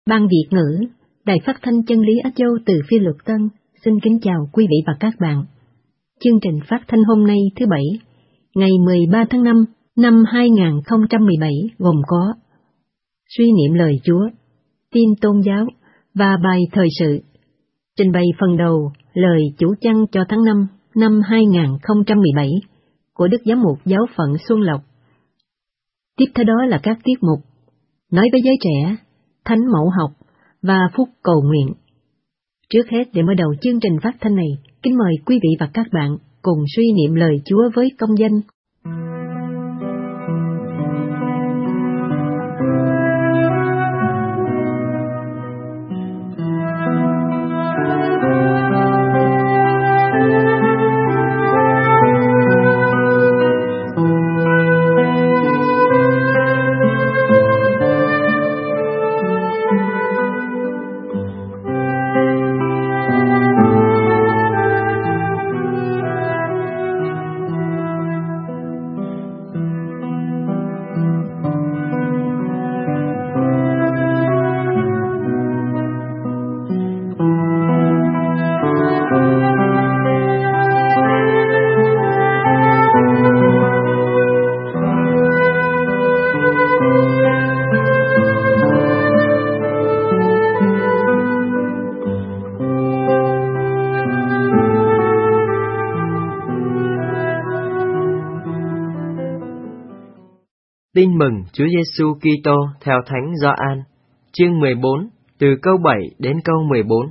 Ban Việt ngữ, Đài Phát thanh Chân lý Á Châu từ Phi Luật Tân, xin kính chào quý vị và các bạn. Chương trình phát thanh hôm nay thứ Bảy, ngày 13 tháng 5 năm 2017 gồm có suy niệm lời Chúa, tin tôn giáo và bài thời sự. Trình bày phần đầu lời chủ chăn cho tháng 5 năm 2017 của Đức Giám mục Giáo phận Xuân Lộc. Tiếp theo đó là các tiết mục Nói với giới trẻ, Thánh mẫu học và phút cầu nguyện. Trước hết, để mở đầu chương trình phát thanh này, kính mời quý vị và các bạn cùng suy niệm lời Chúa với công danh. Tin mừng Chúa Giêsu Kitô theo Thánh Gioan, chương 14, từ câu 7 đến câu 14.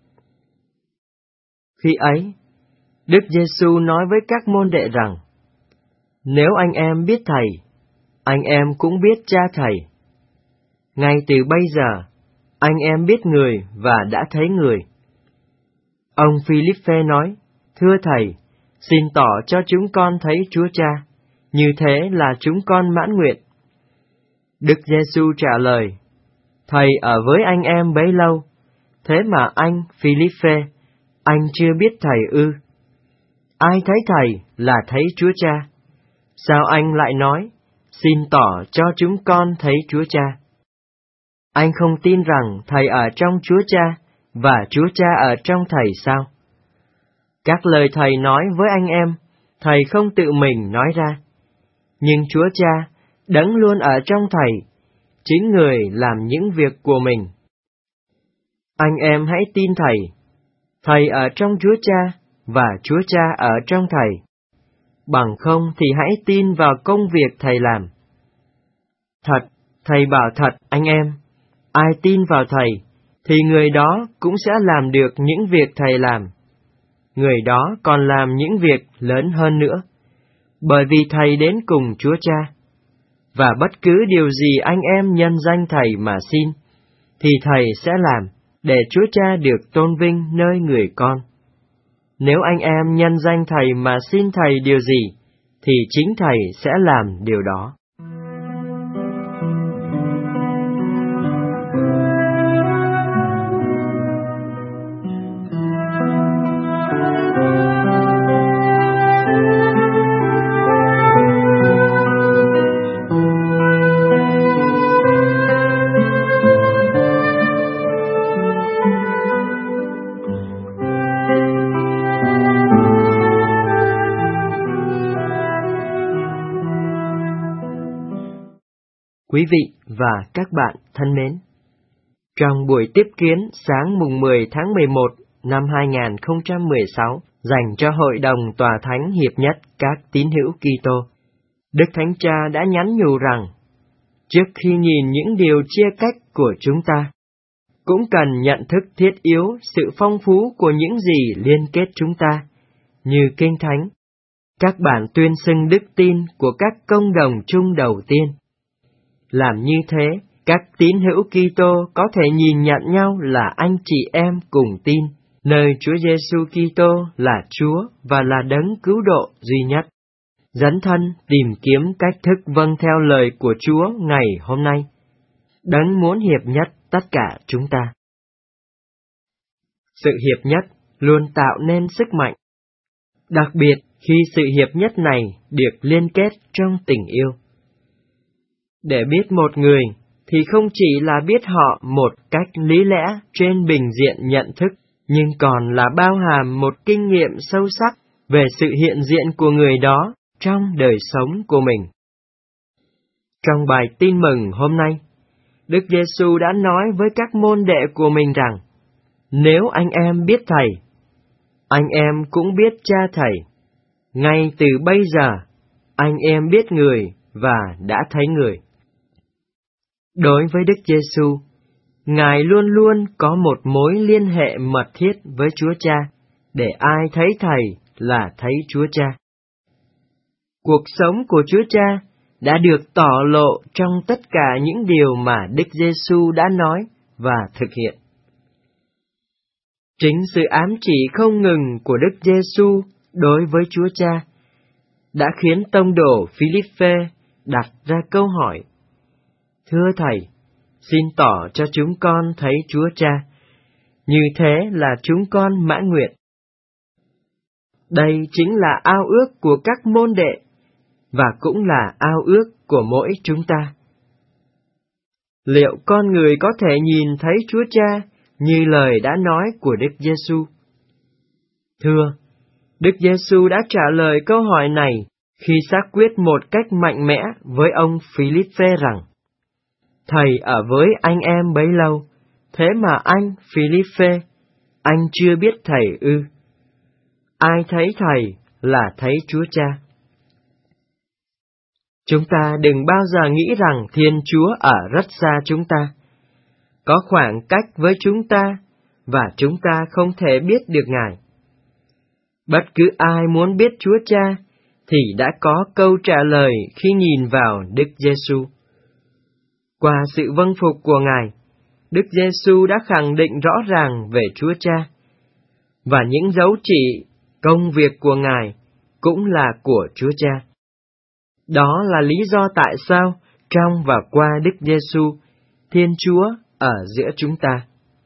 Khi ấy, Đức Giêsu nói với các môn đệ rằng: Nếu anh em biết Thầy, anh em cũng biết Cha Thầy. Ngay từ bây giờ, anh em biết Người và đã thấy Người. Ông Philippe nói: Thưa Thầy, xin tỏ cho chúng con thấy Chúa Cha, như thế là chúng con mãn nguyện. Đức Giêsu trả lời: Thầy ở với anh em bấy lâu, thế mà anh, Philippe, anh chưa biết Thầy ư? Ai thấy Thầy là thấy Chúa Cha. Sao anh lại nói, xin tỏ cho chúng con thấy Chúa Cha? Anh không tin rằng Thầy ở trong Chúa Cha, và Chúa Cha ở trong Thầy sao? Các lời Thầy nói với anh em, Thầy không tự mình nói ra. Nhưng Chúa Cha, Đấng luôn ở trong Thầy, chính Người làm những việc của mình. Anh em hãy tin Thầy. Thầy ở trong Chúa Cha, và Chúa Cha ở trong Thầy. Bằng không thì hãy tin vào công việc Thầy làm. Thật, Thầy bảo thật anh em, ai tin vào Thầy, thì người đó cũng sẽ làm được những việc Thầy làm. Người đó còn làm những việc lớn hơn nữa, bởi vì Thầy đến cùng Chúa Cha. Và bất cứ điều gì anh em nhân danh Thầy mà xin, thì Thầy sẽ làm, để Chúa Cha được tôn vinh nơi người con. Nếu anh em nhân danh Thầy mà xin Thầy điều gì, thì chính Thầy sẽ làm điều đó. Quý vị và các bạn thân mến, trong buổi tiếp kiến sáng mùng 10 tháng 11 năm 2016 dành cho Hội đồng Tòa Thánh Hiệp Nhất các tín hữu Kitô, Đức Thánh Cha đã nhắn nhủ rằng, trước khi nhìn những điều chia cách của chúng ta, cũng cần nhận thức thiết yếu sự phong phú của những gì liên kết chúng ta, như Kinh Thánh, các bản tuyên xưng đức tin của các công đồng chung đầu tiên. Làm như thế, các tín hữu Kitô có thể nhìn nhận nhau là anh chị em cùng tin, nơi Chúa Giêsu Kitô là Chúa và là Đấng cứu độ duy nhất. Dấn thân tìm kiếm cách thức vâng theo lời của Chúa ngày hôm nay. Đấng muốn hiệp nhất tất cả chúng ta. Sự hiệp nhất luôn tạo nên sức mạnh, đặc biệt khi sự hiệp nhất này được liên kết trong tình yêu. Để biết một người, thì không chỉ là biết họ một cách lý lẽ trên bình diện nhận thức, nhưng còn là bao hàm một kinh nghiệm sâu sắc về sự hiện diện của người đó trong đời sống của mình. Trong bài tin mừng hôm nay, Đức Giêsu đã nói với các môn đệ của mình rằng, nếu anh em biết Thầy, anh em cũng biết Cha Thầy. Ngay từ bây giờ, anh em biết người và đã thấy người. Đối với Đức Giêsu, Ngài luôn luôn có một mối liên hệ mật thiết với Chúa Cha, để ai thấy Thầy là thấy Chúa Cha. Cuộc sống của Chúa Cha đã được tỏ lộ trong tất cả những điều mà Đức Giêsu đã nói và thực hiện. Chính sự ám chỉ không ngừng của Đức Giêsu đối với Chúa Cha đã khiến tông đồ Philippe đặt ra câu hỏi: Thưa Thầy, xin tỏ cho chúng con thấy Chúa Cha, như thế là chúng con mãn nguyện. Đây chính là ao ước của các môn đệ, và cũng là ao ước của mỗi chúng ta. Liệu con người có thể nhìn thấy Chúa Cha như lời đã nói của Đức Giêsu? Thưa, Đức Giêsu đã trả lời câu hỏi này khi xác quyết một cách mạnh mẽ với ông Philippe rằng: Thầy ở với anh em bấy lâu, thế mà anh, Philippe, anh chưa biết Thầy ư? Ai thấy Thầy là thấy Chúa Cha. Chúng ta đừng bao giờ nghĩ rằng Thiên Chúa ở rất xa chúng ta, có khoảng cách với chúng ta, và chúng ta không thể biết được Ngài. Bất cứ ai muốn biết Chúa Cha thì đã có câu trả lời khi nhìn vào Đức Giêsu. Qua sự vâng phục của Ngài, Đức Giêsu đã khẳng định rõ ràng về Chúa Cha, và những dấu chỉ, công việc của Ngài cũng là của Chúa Cha. Đó là lý do tại sao trong và qua Đức Giêsu, Thiên Chúa ở giữa chúng ta.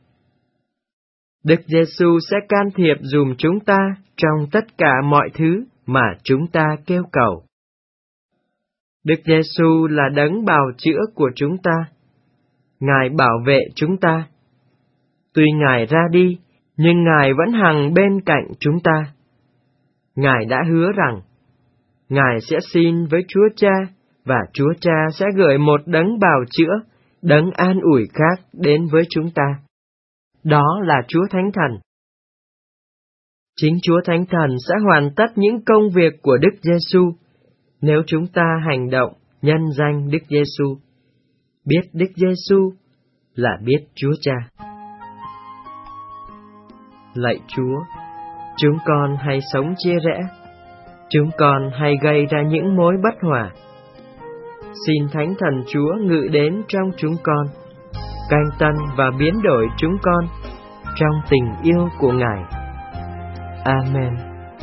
Đức Giêsu sẽ can thiệp dùm chúng ta trong tất cả mọi thứ mà chúng ta kêu cầu. Đức Giêsu là đấng bào chữa của chúng ta. Ngài bảo vệ chúng ta. Tuy Ngài ra đi, nhưng Ngài vẫn hằng bên cạnh chúng ta. Ngài đã hứa rằng Ngài sẽ xin với Chúa Cha, và Chúa Cha sẽ gửi một đấng bào chữa, đấng an ủi khác đến với chúng ta. Đó là Chúa Thánh Thần. Chính Chúa Thánh Thần sẽ hoàn tất những công việc của Đức Giêsu nếu chúng ta hành động nhân danh Đức Giêsu. Biết Đức Giêsu là biết Chúa Cha. Lạy Chúa, chúng con hay sống chia rẽ, chúng con hay gây ra những mối bất hòa. Xin Thánh Thần Chúa ngự đến trong chúng con, canh tân và biến đổi chúng con trong tình yêu của Ngài. Amen.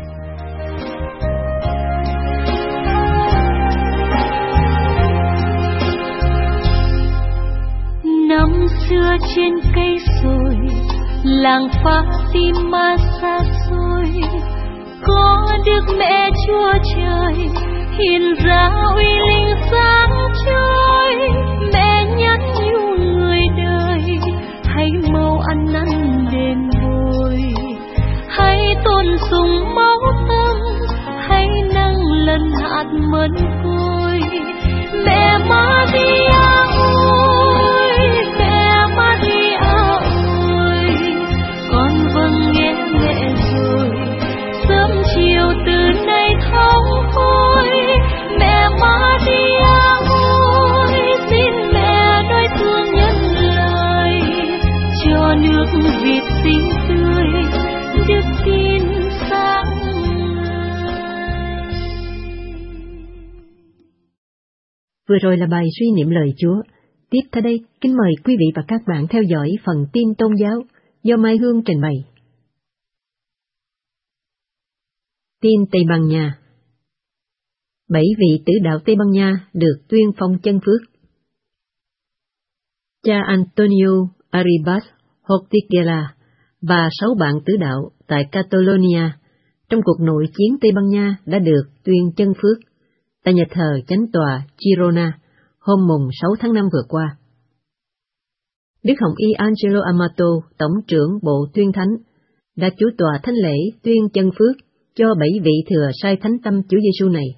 Năm xưa trên cây sồi, làng Fatima xa xôi, có Đức Mẹ Chúa Trời hiện ra uy linh sáng chói. Mẹ nhắn nhủ người đời, hãy mau ăn năn đền bồi, hãy tôn sùng máu tâm, hãy nâng lần hạt mân côi. Mẹ Maria ơi, mẹ Maria ơi, con vâng nghe mẹ rồi, sớm chiều từ nay thong khôi. Mẹ Maria ơi, xin mẹ nói thương nhân lời, cho nước Việt xinh tươi, đức tin sáng ngời. Vừa rồi là bài suy niệm lời Chúa. Tiếp theo đây, kính mời quý vị và các bạn theo dõi phần tin tôn giáo do Mai Hương trình bày. Tin Tây Ban Nha. 7 vị tử đạo Tây Ban Nha được tuyên phong chân phước. Cha Antonio Arribas Hortiguela và 6 bạn tử đạo tại Catalonia trong cuộc nội chiến Tây Ban Nha đã được tuyên chân phước tại nhà thờ Chánh tòa Girona hôm mùng 6 tháng 5 vừa qua. Đức Hồng Y Angelo Amato, Tổng trưởng Bộ Tuyên Thánh, đã chủ tọa thánh lễ tuyên chân phước cho 7 vị thừa sai thánh tâm Chúa Giêsu này.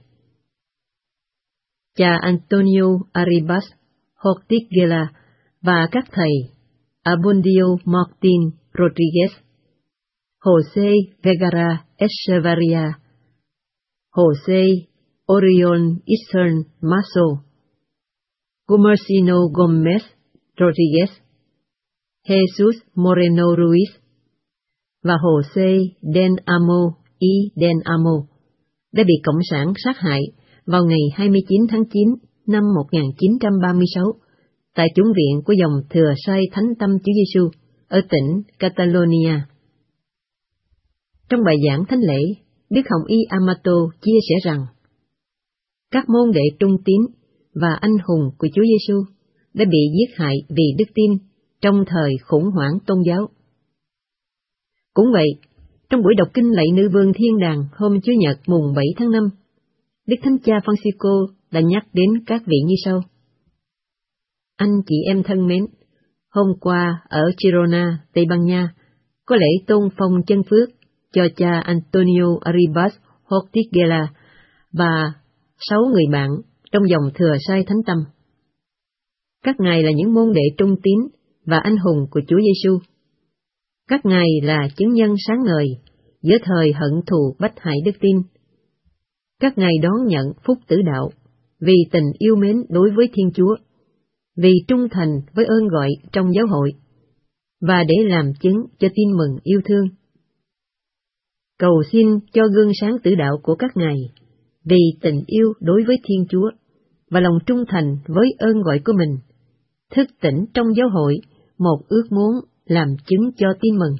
Cha Antonio Arribas Hortiguela và các thầy Abundio Martin Rodriguez, José Vergara Echevarria, José Oriol Eastern Maso, Gumercino Gomez Rodriguez, Jesus Moreno Ruiz và José Den Amo y Den Amo đã bị Cộng sản sát hại vào ngày 29 tháng 9 năm 1936 tại chủng viện của dòng thừa sai Thánh Tâm Chúa Giêsu ở tỉnh Catalonia. Trong bài giảng thánh lễ, Đức Hồng Y Amato chia sẻ rằng các môn đệ trung tín và anh hùng của Chúa Giêsu đã bị giết hại vì đức tin trong thời khủng hoảng tôn giáo. Cũng vậy, trong buổi đọc kinh lạy Nữ Vương Thiên Đàng hôm Chủ nhật mùng 7 tháng 5, Đức Thánh Cha Francisco đã nhắc đến các vị như sau. Anh chị em thân mến, hôm qua ở Girona, Tây Ban Nha, có lễ tôn phong chân phước cho cha Antonio Arribas Hortiguela và 6 người bạn trong dòng thừa sai Thánh Tâm. Các ngài là những môn đệ trung tín và anh hùng của Chúa Giêsu. Các ngài là chứng nhân sáng ngời giữa thời hận thù bách hại đức tin. Các ngài đón nhận phúc tử đạo vì tình yêu mến đối với Thiên Chúa, vì trung thành với ơn gọi trong giáo hội, và để làm chứng cho tin mừng yêu thương. Cầu xin cho gương sáng tử đạo của các ngài, vì tình yêu đối với Thiên Chúa và lòng trung thành với ơn gọi của mình, thức tỉnh trong giáo hội một ước muốn làm chứng cho tin mừng.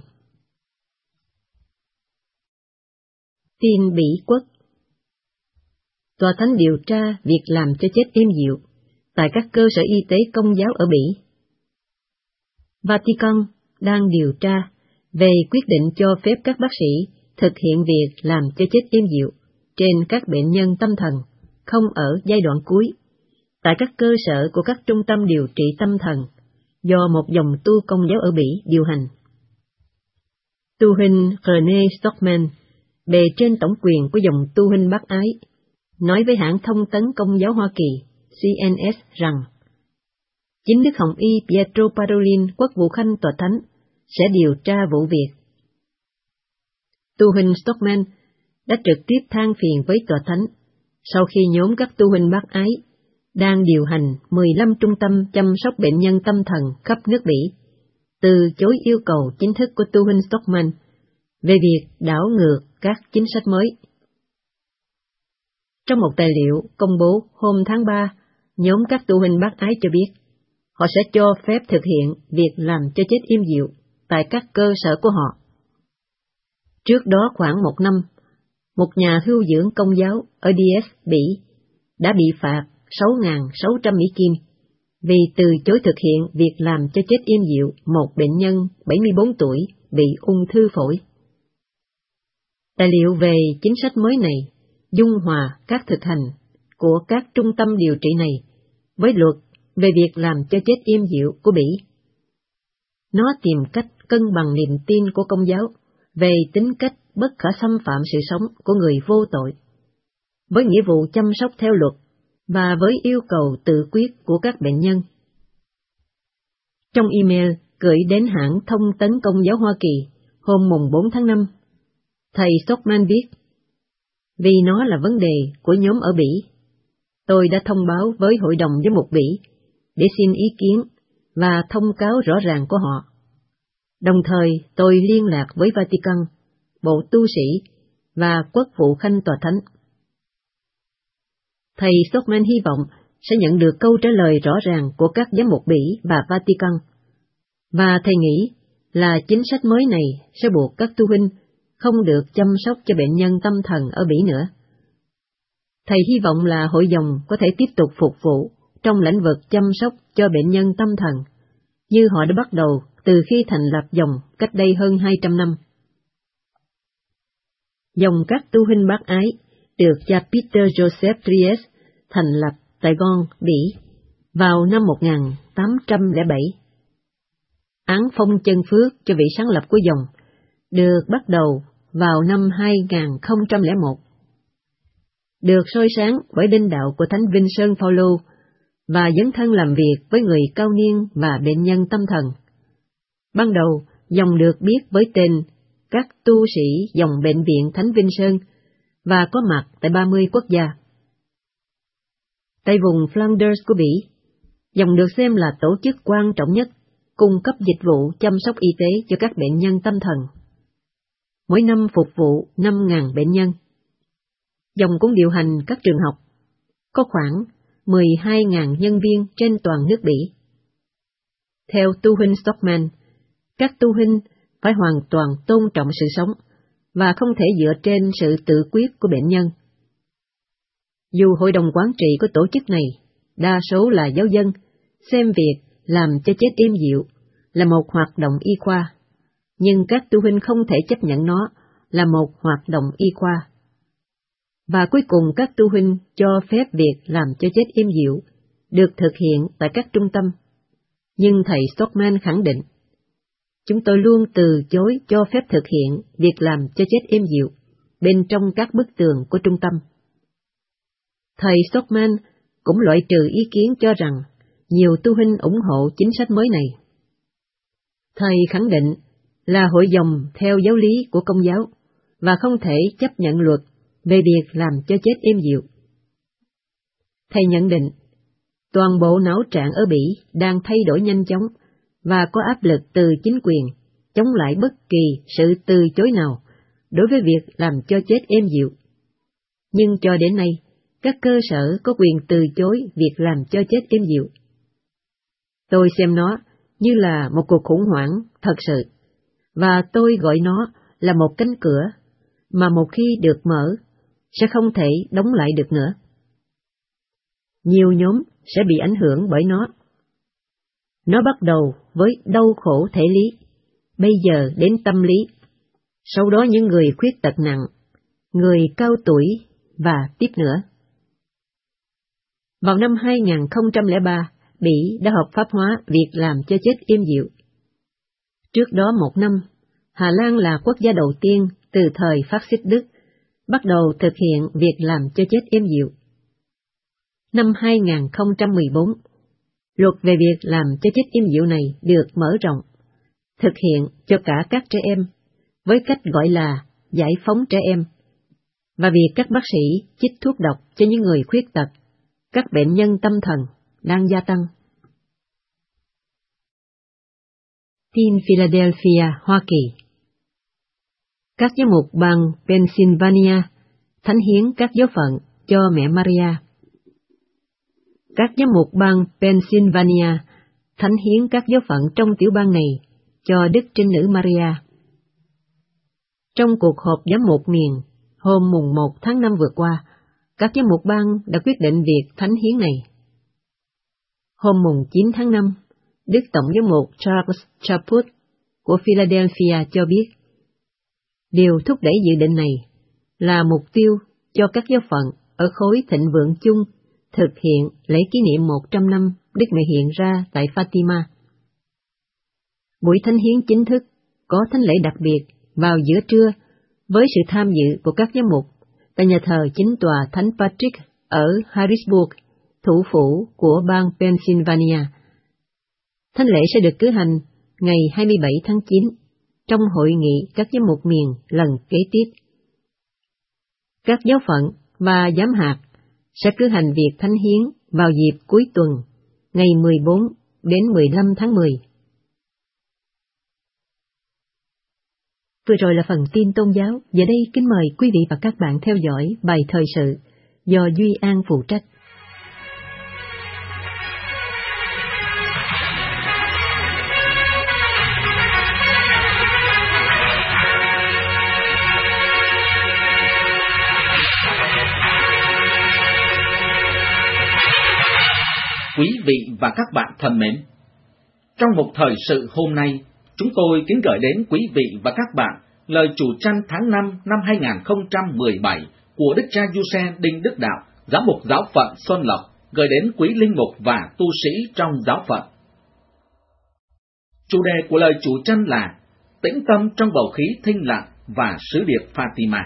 Tin Bỉ Quốc. Tòa Thánh điều tra việc làm cho chết êm dịu tại các cơ sở y tế công giáo ở Bỉ. Vatican đang điều tra về quyết định cho phép các bác sĩ thực hiện việc làm cho chết êm dịu trên các bệnh nhân tâm thần không ở giai đoạn cuối tại các cơ sở của các trung tâm điều trị tâm thần do một dòng tu công giáo ở Bỉ điều hành. Tu huynh René Stockman, bề trên tổng quyền của dòng tu huynh bác ái, nói với hãng thông tấn công giáo Hoa Kỳ CNS rằng chính Đức Hồng Y Pietro Parolin, quốc vụ khanh tòa thánh, sẽ điều tra vụ việc. Tu huynh Stockman đã trực tiếp than phiền với tòa thánh sau khi nhóm các tu huynh bác ái đang điều hành 15 trung tâm chăm sóc bệnh nhân tâm thần khắp nước Bỉ, từ chối yêu cầu chính thức của tu huynh Stockman về việc đảo ngược các chính sách mới. Trong một tài liệu công bố hôm tháng 3, nhóm các tu huynh bác ái cho biết họ sẽ cho phép thực hiện việc làm cho chết im dịu tại các cơ sở của họ. Trước đó khoảng một năm, một nhà hưu dưỡng công giáo ở Diez, Bỉ đã bị phạt 6.600 Mỹ Kim vì từ chối thực hiện việc làm cho chết im dịu một bệnh nhân 74 tuổi bị ung thư phổi. Tài liệu về chính sách mới này dung hòa các thực hành của các trung tâm điều trị này với luật về việc làm cho chết im dịu của Bỉ. Nó tìm cách cân bằng niềm tin của công giáo về tính cách bất khả xâm phạm sự sống của người vô tội, với nghĩa vụ chăm sóc theo luật và với yêu cầu tự quyết của các bệnh nhân. Trong email gửi đến hãng thông tấn công giáo Hoa Kỳ hôm mùng 4 tháng 5, thầy Stockman viết, vì nó là vấn đề của nhóm ở Bỉ, tôi đã thông báo với Hội đồng Giám mục Bỉ để xin ý kiến và thông cáo rõ ràng của họ. Đồng thời tôi liên lạc với Vatican, Bộ Tu sĩ và Quốc vụ khanh tòa thánh. Thầy Stockman hy vọng sẽ nhận được câu trả lời rõ ràng của các giám mục Bỉ và Vatican, và thầy nghĩ là chính sách mới này sẽ buộc các tu huynh không được chăm sóc cho bệnh nhân tâm thần ở Bỉ nữa. Thầy hy vọng là hội dòng có thể tiếp tục phục vụ trong lĩnh vực chăm sóc cho bệnh nhân tâm thần, như họ đã bắt đầu từ khi thành lập dòng cách đây hơn 200 năm. Dòng các tu huynh bác ái được cha Peter Joseph Tries thành lập tại Gand, Bỉ vào năm 1807. án phong chân phước cho vị sáng lập của dòng được bắt đầu vào năm 2001. Được soi sáng bởi đinh đạo của Thánh Vinh Sơn Phaolô và dấn thân làm việc với người cao niên và bệnh nhân tâm thần. Ban đầu, dòng được biết với tên các tu sĩ dòng bệnh viện Thánh Vinh Sơn và có mặt tại 30 quốc gia. Tại vùng Flanders của Bỉ, dòng được xem là tổ chức quan trọng nhất cung cấp dịch vụ chăm sóc y tế cho các bệnh nhân tâm thần. Mỗi năm phục vụ 5.000 bệnh nhân. Dòng cũng điều hành các trường học, có khoảng 12.000 nhân viên trên toàn nước Bỉ. Theo tu huynh Stockman, các tu huynh phải hoàn toàn tôn trọng sự sống và không thể dựa trên sự tự quyết của bệnh nhân. Dù hội đồng quản trị của tổ chức này, đa số là giáo dân, xem việc làm cho chết êm dịu là một hoạt động y khoa, nhưng các tu huynh không thể chấp nhận nó là một hoạt động y khoa. Và cuối cùng các tu huynh cho phép việc làm cho chết êm dịu được thực hiện tại các trung tâm. Nhưng thầy Stockman khẳng định, chúng tôi luôn từ chối cho phép thực hiện việc làm cho chết êm dịu bên trong các bức tường của trung tâm. Thầy Stockman cũng loại trừ ý kiến cho rằng nhiều tu huynh ủng hộ chính sách mới này. Thầy khẳng định là hội dòng theo giáo lý của Công giáo và không thể chấp nhận luật về việc làm cho chết êm dịu. Thầy nhận định, toàn bộ não trạng ở Bỉ đang thay đổi nhanh chóng và có áp lực từ chính quyền chống lại bất kỳ sự từ chối nào đối với việc làm cho chết êm dịu. Nhưng cho đến nay, các cơ sở có quyền từ chối việc làm cho chết êm dịu. Tôi xem nó như là một cuộc khủng hoảng thật sự, và tôi gọi nó là một cánh cửa mà một khi được mở, sẽ không thể đóng lại được nữa. Nhiều nhóm sẽ bị ảnh hưởng bởi nó. Nó bắt đầu với đau khổ thể lý, bây giờ đến tâm lý, sau đó những người khuyết tật nặng, người cao tuổi và tiếp nữa. Vào năm 2003, Bỉ đã hợp pháp hóa việc làm cho chết êm dịu. Trước đó một năm, Hà Lan là quốc gia đầu tiên từ thời phát xít Đức bắt đầu thực hiện việc làm cho chết êm dịu. Năm 2014, luật về việc làm cho chết êm dịu này được mở rộng, thực hiện cho cả các trẻ em, với cách gọi là giải phóng trẻ em, và việc các bác sĩ chích thuốc độc cho những người khuyết tật, các bệnh nhân tâm thần đang gia tăng. Tin Philadelphia, Hoa Kỳ. Các giám mục bang Pennsylvania thánh hiến các giáo phận cho mẹ Maria. Các giám mục bang Pennsylvania thánh hiến các giáo phận trong tiểu bang này cho Đức Trinh Nữ Maria. Trong cuộc họp giám mục miền hôm mùng 1 tháng 5 vừa qua, các giám mục bang đã quyết định việc thánh hiến này. Hôm mùng 9 tháng 5, Đức Tổng giám mục Charles Chaput của Philadelphia cho biết, điều thúc đẩy dự định này là mục tiêu cho các giáo phận ở khối thịnh vượng chung thực hiện lễ kỷ niệm 100 năm Đức Mẹ hiện ra tại Fatima. Buổi thánh hiến chính thức có thánh lễ đặc biệt vào giữa trưa với sự tham dự của các giám mục tại nhà thờ chính tòa Thánh Patrick ở Harrisburg, thủ phủ của bang Pennsylvania. Thánh lễ sẽ được cử hành ngày 27 tháng 9 trong hội nghị các giám mục miền lần kế tiếp. Các giáo phận và giám hạt sẽ cử hành việc thánh hiến vào dịp cuối tuần, ngày 14 đến 15 tháng 10. Vừa rồi là phần tin tôn giáo, giờ đây kính mời quý vị và các bạn theo dõi bài thời sự do Duy An phụ trách. Quý vị và các bạn thân mến, trong một thời sự hôm nay, chúng tôi kính gửi đến quý vị và các bạn lời chủ trăn tháng 5 năm 2017 của Đức cha Giuse Đinh Đức Đạo, giám mục giáo phận Xuân Lộc, gửi đến quý linh mục và tu sĩ trong giáo phận. Chủ đề của lời chủ trăn là tĩnh tâm trong bầu khí thinh lặng và sứ điệp Fatima.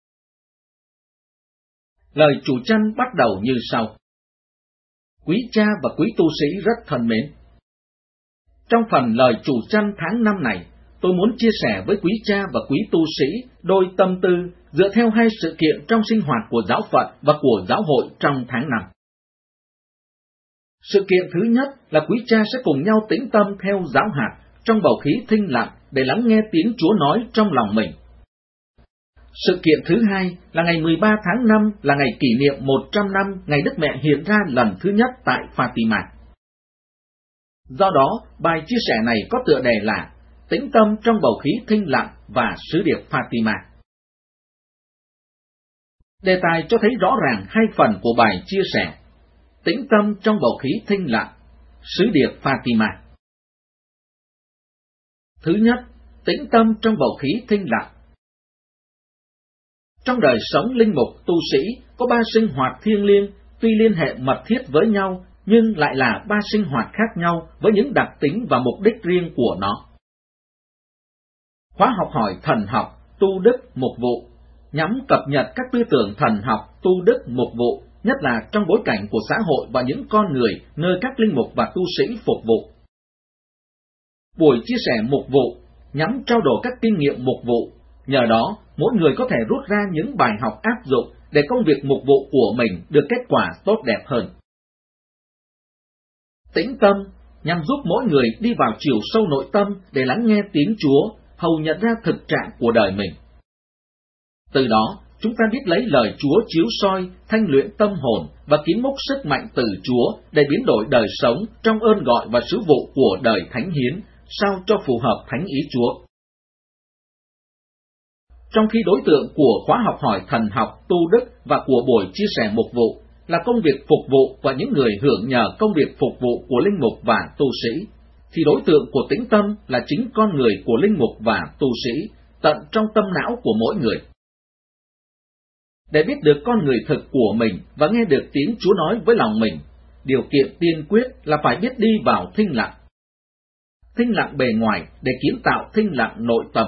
Lời chủ trăn bắt đầu như sau. Quý cha và quý tu sĩ rất thân mến. Trong phần lời chủ trăn tháng 5 này, tôi muốn chia sẻ với quý cha và quý tu sĩ đôi tâm tư dựa theo hai sự kiện trong sinh hoạt của giáo phận và của giáo hội trong tháng 5. Sự kiện thứ nhất là quý cha sẽ cùng nhau tĩnh tâm theo giáo hạt trong bầu khí thinh lặng để lắng nghe tiếng Chúa nói trong lòng mình. Sự kiện thứ hai là ngày 13 tháng 5 là ngày kỷ niệm 100 năm ngày Đức Mẹ hiện ra lần thứ nhất tại Fatima. Do đó, bài chia sẻ này có tựa đề là tĩnh tâm trong bầu khí thinh lặng và sứ điệp Fatima. Đề tài cho thấy rõ ràng hai phần của bài chia sẻ. Tĩnh tâm trong bầu khí thinh lặng, sứ điệp Fatima. Thứ nhất, tĩnh tâm trong bầu khí thinh lặng. Trong đời sống linh mục tu sĩ có ba sinh hoạt thiêng liêng, tuy liên hệ mật thiết với nhau, nhưng lại là ba sinh hoạt khác nhau với những đặc tính và mục đích riêng của nó. Khóa học hỏi thần học, tu đức, mục vụ, nhằm cập nhật các tư tưởng thần học, tu đức, mục vụ, nhất là trong bối cảnh của xã hội và những con người nơi các linh mục và tu sĩ phục vụ. Buổi chia sẻ mục vụ nhằm trao đổi các kinh nghiệm mục vụ, nhờ đó mỗi người có thể rút ra những bài học áp dụng để công việc mục vụ của mình được kết quả tốt đẹp hơn. Tĩnh tâm nhằm giúp mỗi người đi vào chiều sâu nội tâm để lắng nghe tiếng Chúa, hầu nhận ra thực trạng của đời mình. Từ đó, chúng ta biết lấy lời Chúa chiếu soi, thanh luyện tâm hồn và kiếm mốc sức mạnh từ Chúa để biến đổi đời sống trong ơn gọi và sứ vụ của đời thánh hiến, sao cho phù hợp thánh ý Chúa. Trong khi đối tượng của khóa học hỏi thần học, tu đức và của buổi chia sẻ mục vụ là công việc phục vụ và những người hưởng nhờ công việc phục vụ của linh mục và tu sĩ, thì đối tượng của tĩnh tâm là chính con người của linh mục và tu sĩ, tận trong tâm não của mỗi người. Để biết được con người thực của mình và nghe được tiếng Chúa nói với lòng mình, điều kiện tiên quyết là phải biết đi vào thinh lặng. Thinh lặng bề ngoài để kiến tạo thinh lặng nội tâm.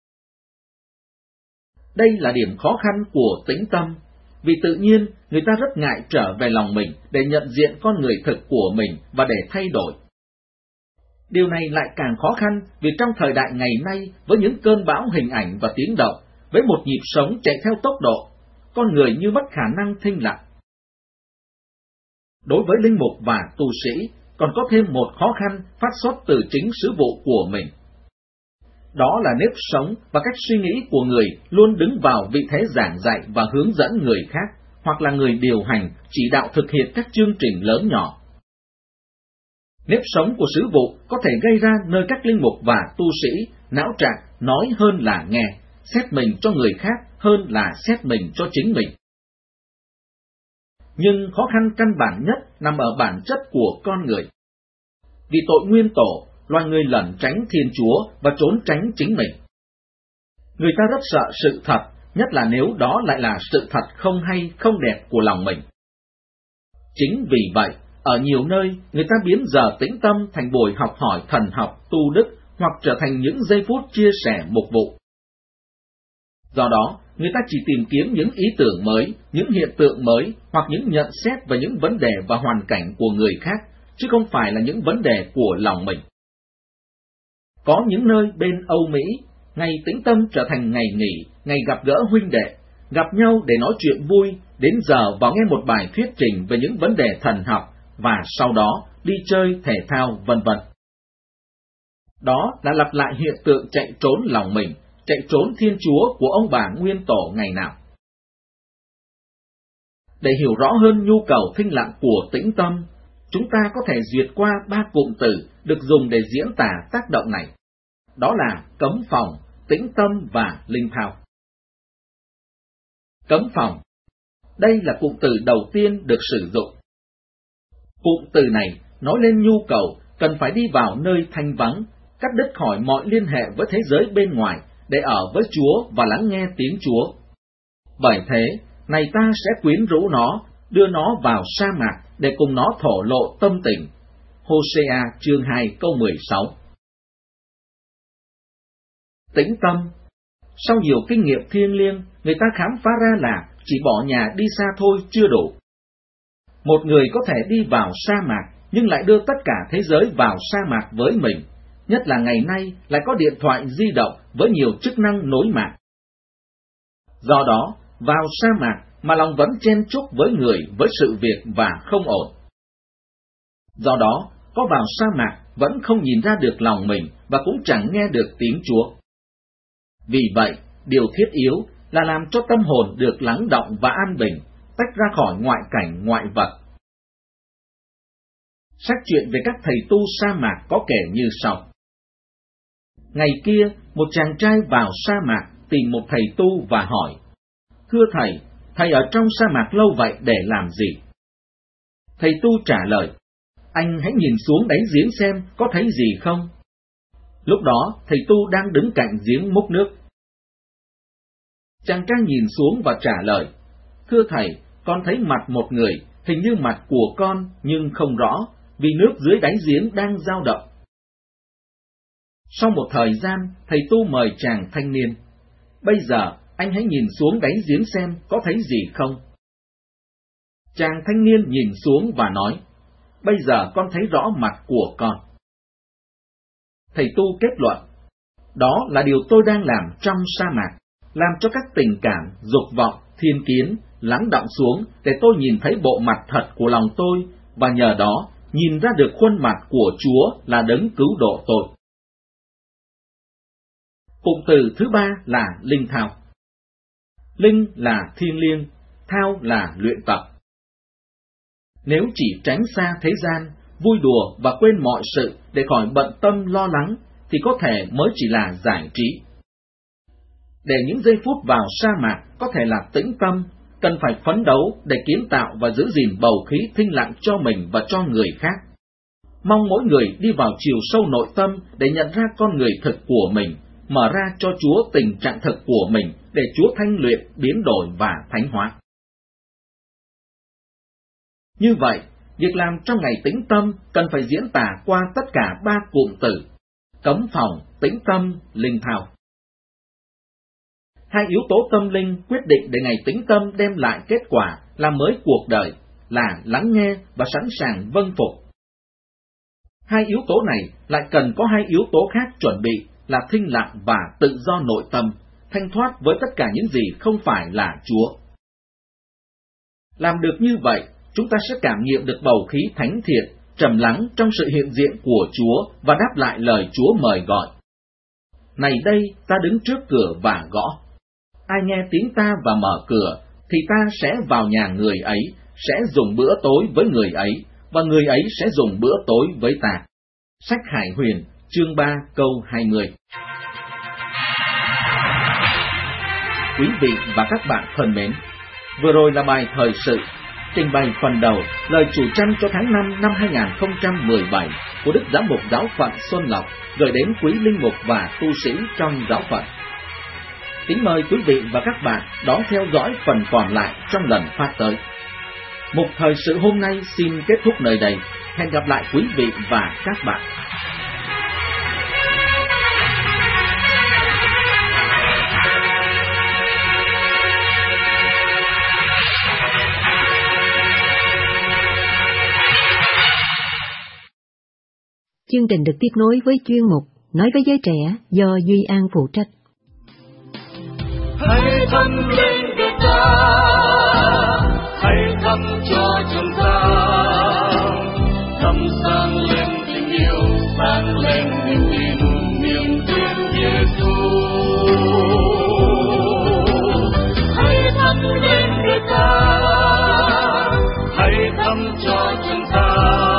Đây là điểm khó khăn của tĩnh tâm, vì tự nhiên người ta rất ngại trở về lòng mình để nhận diện con người thực của mình và để thay đổi. Điều này lại càng khó khăn vì trong thời đại ngày nay với những cơn bão hình ảnh và tiếng động, với một nhịp sống chạy theo tốc độ, con người như mất khả năng thinh lặng. Đối với linh mục và tu sĩ, còn có thêm một khó khăn phát xuất từ chính sứ vụ của mình. Đó là nếp sống và cách suy nghĩ của người luôn đứng vào vị thế giảng dạy và hướng dẫn người khác, hoặc là người điều hành, chỉ đạo thực hiện các chương trình lớn nhỏ. Nếp sống của sứ vụ có thể gây ra nơi các linh mục và tu sĩ não trạng nói hơn là nghe, xét mình cho người khác hơn là xét mình cho chính mình. Nhưng khó khăn căn bản nhất nằm ở bản chất của con người. Vì tội nguyên tổ, loài người lẩn tránh Thiên Chúa và trốn tránh chính mình. Người ta rất sợ sự thật, nhất là nếu đó lại là sự thật không hay, không đẹp của lòng mình. Chính vì vậy, ở nhiều nơi, người ta biến giờ tĩnh tâm thành buổi học hỏi thần học, tu đức, hoặc trở thành những giây phút chia sẻ mục vụ. Do đó, người ta chỉ tìm kiếm những ý tưởng mới, những hiện tượng mới, hoặc những nhận xét về những vấn đề và hoàn cảnh của người khác, chứ không phải là những vấn đề của lòng mình. Có những nơi bên Âu Mỹ, ngày tĩnh tâm trở thành ngày nghỉ, ngày gặp gỡ huynh đệ, gặp nhau để nói chuyện vui, đến giờ vào nghe một bài thuyết trình về những vấn đề thần học, và sau đó đi chơi thể thao vân vân. Đó là lặp lại hiện tượng chạy trốn lòng mình, chạy trốn Thiên Chúa của ông bà nguyên tổ ngày nào. Để hiểu rõ hơn nhu cầu thinh lặng của tĩnh tâm, chúng ta có thể duyệt qua 3 cụm từ được dùng để diễn tả tác động này. Đó là cấm phòng, tĩnh tâm và linh thao. Cấm phòng. Đây là cụm từ đầu tiên được sử dụng. Cụm từ này nói lên nhu cầu cần phải đi vào nơi thanh vắng, cắt đứt khỏi mọi liên hệ với thế giới bên ngoài để ở với Chúa và lắng nghe tiếng Chúa. Bởi thế, này ta sẽ quyến rũ nó, đưa nó vào sa mạc để cùng nó thổ lộ tâm tình. Hosea chương 2 câu 16. tĩnh tâm. Sau nhiều kinh nghiệm thiêng liêng, người ta khám phá ra là chỉ bỏ nhà đi xa thôi chưa đủ. Một người có thể đi vào sa mạc, nhưng lại đưa tất cả thế giới vào sa mạc với mình, nhất là ngày nay lại có điện thoại di động với nhiều chức năng nối mạng. Do đó, vào sa mạc mà lòng vẫn chen chúc với người, với sự việc và không ổn. Do đó, có vào sa mạc vẫn không nhìn ra được lòng mình và cũng chẳng nghe được tiếng Chúa. Vì vậy, điều thiết yếu là làm cho tâm hồn được lắng động và an bình, tách ra khỏi ngoại cảnh ngoại vật. Sách chuyện về các thầy tu sa mạc có kể như sau. Ngày kia, một chàng trai vào sa mạc tìm một thầy tu và hỏi: Thưa thầy ở trong sa mạc lâu vậy để làm gì? Thầy tu trả lời: Anh hãy nhìn xuống đáy giếng xem có thấy gì không? Lúc đó, thầy tu đang đứng cạnh giếng múc nước. Chàng trai nhìn xuống và trả lời: Thưa thầy, con thấy mặt một người, hình như mặt của con nhưng không rõ, vì nước dưới đáy giếng đang dao động. Sau một thời gian, thầy tu mời chàng thanh niên: Bây giờ, anh hãy nhìn xuống đáy giếng xem có thấy gì không? Chàng thanh niên nhìn xuống và nói: Bây giờ con thấy rõ mặt của con. Thầy tu kết luận: Đó là điều tôi đang làm trong sa mạc, làm cho các tình cảm, dục vọng, thiên kiến lắng đọng xuống để tôi nhìn thấy bộ mặt thật của lòng tôi, và nhờ đó nhìn ra được khuôn mặt của Chúa là đấng cứu độ tôi. Cụm từ thứ ba là linh thao. Linh là thiêng liêng, thao là luyện tập. Nếu chỉ tránh xa thế gian, vui đùa và quên mọi sự để khỏi bận tâm lo lắng, thì có thể mới chỉ là giải trí. Để những giây phút vào sa mạc có thể là tĩnh tâm, cần phải phấn đấu để kiến tạo và giữ gìn bầu khí thinh lặng cho mình và cho người khác. Mong mỗi người đi vào chiều sâu nội tâm để nhận ra con người thực của mình, mở ra cho Chúa tình trạng thực của mình để Chúa thanh luyện, biến đổi và thánh hóa. Như vậy, việc làm trong ngày tĩnh tâm cần phải diễn tả qua tất cả ba cụm từ: cấm phòng, tĩnh tâm, linh thao. Hai yếu tố tâm linh quyết định để ngày tĩnh tâm đem lại kết quả làm mới cuộc đời là lắng nghe và sẵn sàng vâng phục. Hai yếu tố này lại cần có hai yếu tố khác chuẩn bị là thinh lặng và tự do nội tâm, thanh thoát với tất cả những gì không phải là Chúa. Làm được như vậy, chúng ta sẽ cảm nghiệm được bầu khí thánh thiện, trầm lắng trong sự hiện diện của Chúa và đáp lại lời Chúa mời gọi. Này đây, ta đứng trước cửa và gõ. Ai nghe tiếng ta và mở cửa, thì ta sẽ vào nhà người ấy, sẽ dùng bữa tối với người ấy, và người ấy sẽ dùng bữa tối với ta. Sách Hải Huyền, chương 3, câu 20. Quý vị và các bạn thân mến, vừa rồi là bài thời sự trình bày phần đầu lời chủ trăn cho tháng 5 năm 2017 của Đức Giám mục Giáo phận Xuân Lộc gửi đến quý linh mục và tu sĩ trong giáo phận. Kính mời quý vị và các bạn đón theo dõi phần còn lại trong lần phát tới. Mục thời sự hôm nay xin kết thúc nơi đây. Hẹn gặp lại quý vị và các bạn. Chương trình được tiếp nối với chuyên mục Nói với giới trẻ do Duy An phụ trách. Hãy thăm lên Đức ta, hãy thăm cho chúng ta, thăm sáng lên tình yêu, sáng lên niềm tin, niềm tin Giêsu. Hãy thăm lên Đức ta, hãy thăm cho chúng ta,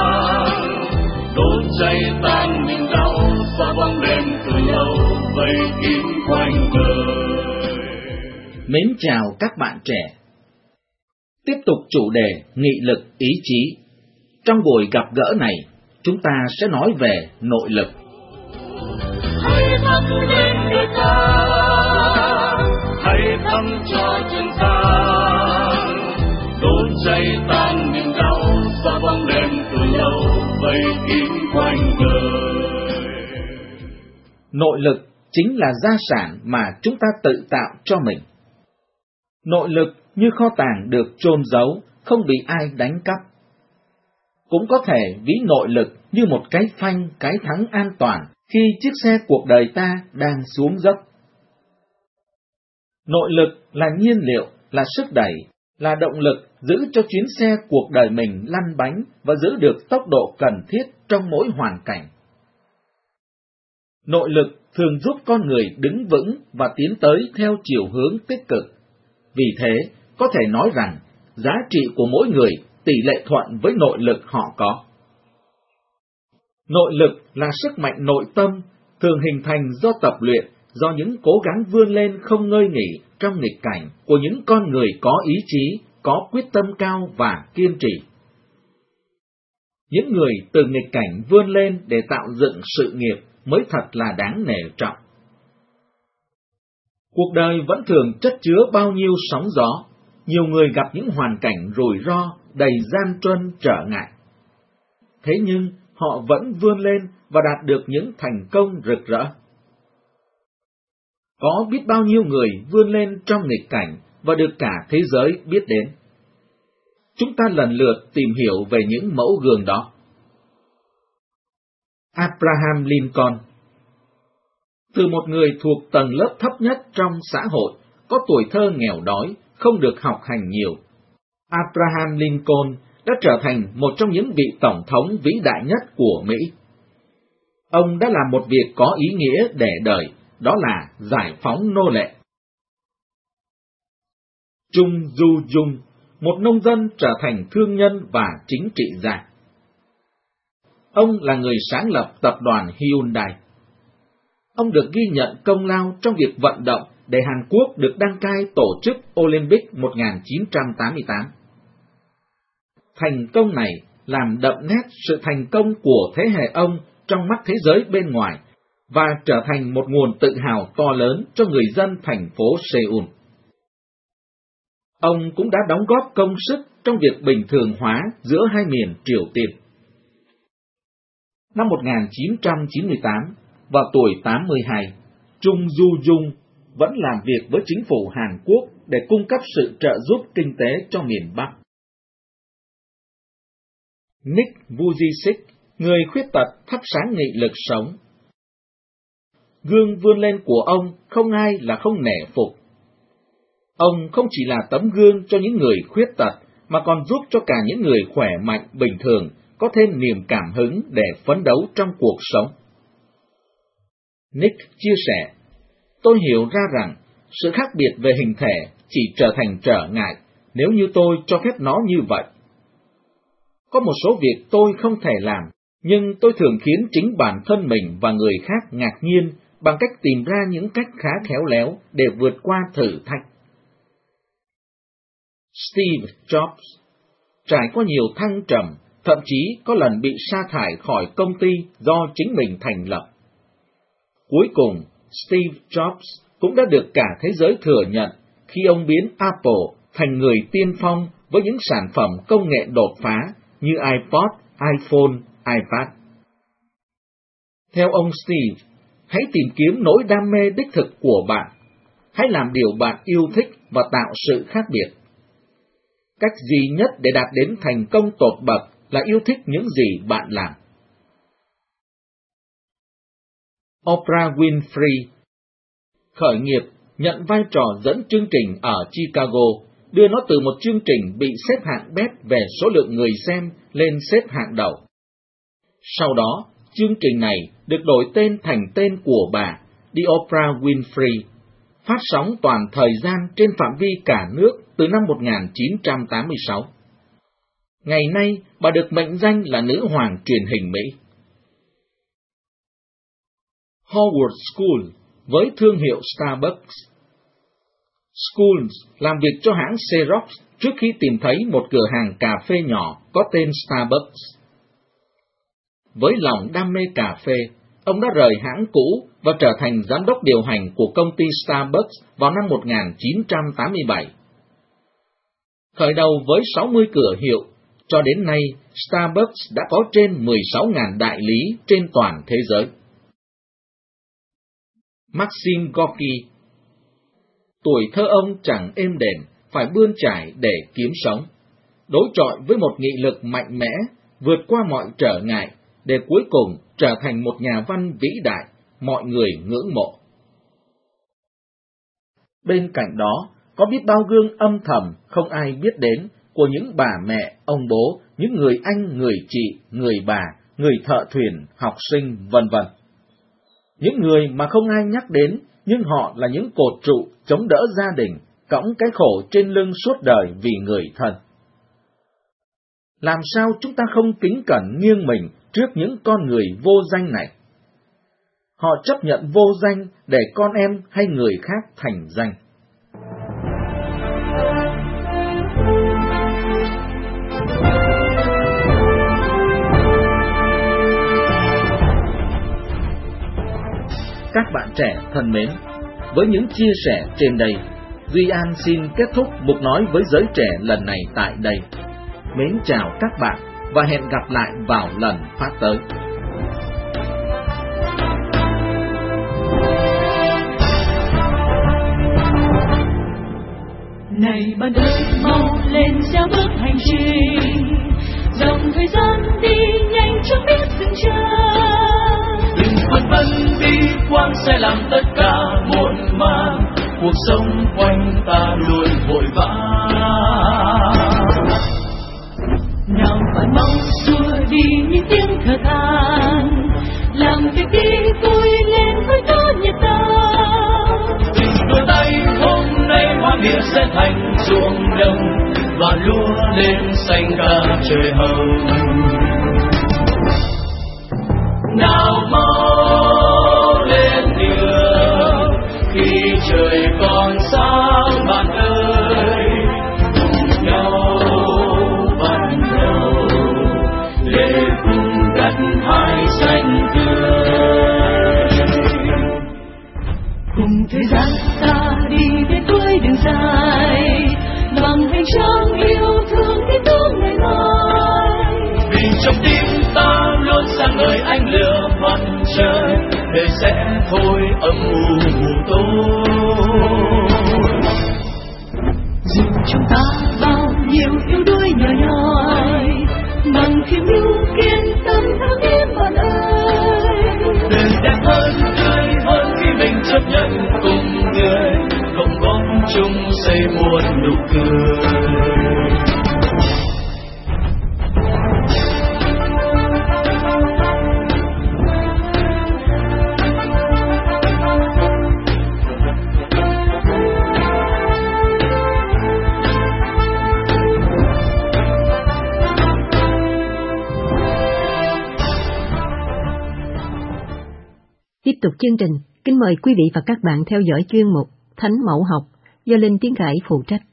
đốt cháy tan niềm đau, xóa bóng đêm từ lâu vây kín quanh đời. Mến chào các bạn trẻ. Tiếp tục chủ đề nghị lực ý chí. Trong buổi gặp gỡ này, chúng ta sẽ nói về nội lực. Hãy thăm lên Đức ta, hãy thăm cho chúng ta, đốt cháy tan niềm đau, xóa bóng đêm từ lâu vây kín quanh đời. Nội lực chính là gia sản mà chúng ta tự tạo cho mình. Nội lực như kho tàng được chôn giấu, không bị ai đánh cắp. Cũng có thể ví nội lực như một cái phanh, cái thắng an toàn khi chiếc xe cuộc đời ta đang xuống dốc. Nội lực là nhiên liệu, là sức đẩy, là động lực giữ cho chuyến xe cuộc đời mình lăn bánh và giữ được tốc độ cần thiết trong mỗi hoàn cảnh. Nội lực thường giúp con người đứng vững và tiến tới theo chiều hướng tích cực. Vì thế, có thể nói rằng, giá trị của mỗi người tỷ lệ thuận với nội lực họ có. Nội lực là sức mạnh nội tâm, thường hình thành do tập luyện, do những cố gắng vươn lên không ngơi nghỉ trong nghịch cảnh của những con người có ý chí, có quyết tâm cao và kiên trì. Những người từ nghịch cảnh vươn lên để tạo dựng sự nghiệp mới thật là đáng nể trọng. Cuộc đời vẫn thường chất chứa bao nhiêu sóng gió, nhiều người gặp những hoàn cảnh rủi ro, đầy gian truân trở ngại. Thế nhưng họ vẫn vươn lên và đạt được những thành công rực rỡ. Có biết bao nhiêu người vươn lên trong nghịch cảnh và được cả thế giới biết đến. Chúng ta lần lượt tìm hiểu về những mẫu gương đó. Abraham Lincoln. Từ một người thuộc tầng lớp thấp nhất trong xã hội, có tuổi thơ nghèo đói, không được học hành nhiều, Abraham Lincoln đã trở thành một trong những vị tổng thống vĩ đại nhất của Mỹ. Ông đã làm một việc có ý nghĩa để đời, đó là giải phóng nô lệ. Trung Du Dung, một nông dân trở thành thương nhân và chính trị gia. Ông là người sáng lập tập đoàn Hyundai. Ông được ghi nhận công lao trong việc vận động để Hàn Quốc được đăng cai tổ chức Olympic 1988. Thành công này làm đậm nét sự thành công của thế hệ ông trong mắt thế giới bên ngoài và trở thành một nguồn tự hào to lớn cho người dân thành phố Seoul. Ông cũng đã đóng góp công sức trong việc bình thường hóa giữa hai miền Triều Tiên. Năm 1998, vào tuổi 82, Trung Du Dung vẫn làm việc với chính phủ Hàn Quốc để cung cấp sự trợ giúp kinh tế cho miền Bắc. Nick Vujicic, người khuyết tật thắp sáng nghị lực sống. Gương vươn lên của ông không ai là không nể phục. Ông không chỉ là tấm gương cho những người khuyết tật, mà còn giúp cho cả những người khỏe mạnh bình thường có thêm niềm cảm hứng để phấn đấu trong cuộc sống. Nick chia sẻ, tôi hiểu ra rằng sự khác biệt về hình thể chỉ trở thành trở ngại nếu như tôi cho phép nó như vậy. Có một số việc tôi không thể làm, nhưng tôi thường khiến chính bản thân mình và người khác ngạc nhiên bằng cách tìm ra những cách khá khéo léo để vượt qua thử thách. Steve Jobs trải qua nhiều thăng trầm, thậm chí có lần bị sa thải khỏi công ty do chính mình thành lập. Cuối cùng, Steve Jobs cũng đã được cả thế giới thừa nhận khi ông biến Apple thành người tiên phong với những sản phẩm công nghệ đột phá như iPod, iPhone, iPad. Theo ông Steve, hãy tìm kiếm nỗi đam mê đích thực của bạn. Hãy làm điều bạn yêu thích và tạo sự khác biệt. Cách duy nhất để đạt đến thành công tột bậc là yêu thích những gì bạn làm. Oprah Winfrey khởi nghiệp, nhận vai trò dẫn chương trình ở Chicago, đưa nó từ một chương trình bị xếp hạng bét về số lượng người xem lên xếp hạng đầu. Sau đó, chương trình này được đổi tên thành tên của bà, The Oprah Winfrey, phát sóng toàn thời gian trên phạm vi cả nước từ năm 1986. Ngày nay, bà được mệnh danh là nữ hoàng truyền hình Mỹ. Howard Schultz với thương hiệu Starbucks. Schultz làm việc cho hãng Xerox trước khi tìm thấy một cửa hàng cà phê nhỏ có tên Starbucks. Với lòng đam mê cà phê, ông đã rời hãng cũ và trở thành giám đốc điều hành của công ty Starbucks vào năm 1987. Khởi đầu với 60 cửa hiệu, cho đến nay Starbucks đã có trên 16.000 đại lý trên toàn thế giới. Maxim Gorky. Tuổi thơ ông chẳng êm đềm, phải bươn trải để kiếm sống, đối chọi với một nghị lực mạnh mẽ, vượt qua mọi trở ngại, để cuối cùng trở thành một nhà văn vĩ đại, mọi người ngưỡng mộ. Bên cạnh đó, có biết bao gương âm thầm không ai biết đến của những bà mẹ, ông bố, những người anh, người chị, người bà, người thợ thuyền, học sinh, vân vân. Những người mà không ai nhắc đến, nhưng họ là những cột trụ chống đỡ gia đình, cõng cái khổ trên lưng suốt đời vì người thân. Làm sao chúng ta không kính cẩn nghiêng mình trước những con người vô danh này? Họ chấp nhận vô danh để con em hay người khác thành danh. Các bạn trẻ thân mến, với những chia sẻ trên đây, Duy An xin kết thúc mục nói với giới trẻ lần này tại đây. Mến chào các bạn và hẹn gặp lại vào lần phát tới. Này bạn ơi, mau lên gieo bước hành trình, dòng thời gian đi nhanh chẳng biết dừng chân. Đừng phân vân đi, quang sẽ làm tất cả muộn màng, cuộc sống quanh ta luôn vội vã. Nào bạn mau xua đi những tiếng thở than, làm việc đi vui lên với ta nhiệt tình. Tình đôi tay hôm nay hoa nghĩa sẽ thành ruộng đồng, và lúa lên xanh cả trời hồng. Nào mau lên đường khi trời còn sáng bạn ơi, cùng nhau bắt đầu để cùng đất hai xanh tươi. Cùng thời gian ta đi đến cuối đường dài, bằng hành trang yêu thươngที่tương ngày mai. Vì trong tim ta luôn sáng ngời ánh lửa mặt trời, để sẽ thôi âm u tối. Dù chúng ta bao nhiêu yếu đuối nhỏ nhoi, bằng khiêm nhu kiên tâm thao thiết bạn ơi. Đời đẹp hơn, tươi hơn khi mình chấp nhận cùng người, cộng góp chung xây muôn nụ cười. Tiếp tục chương trình, kính mời quý vị và các bạn theo dõi chuyên mục Thánh Mẫu Học do Linh Tiến Khải phụ trách.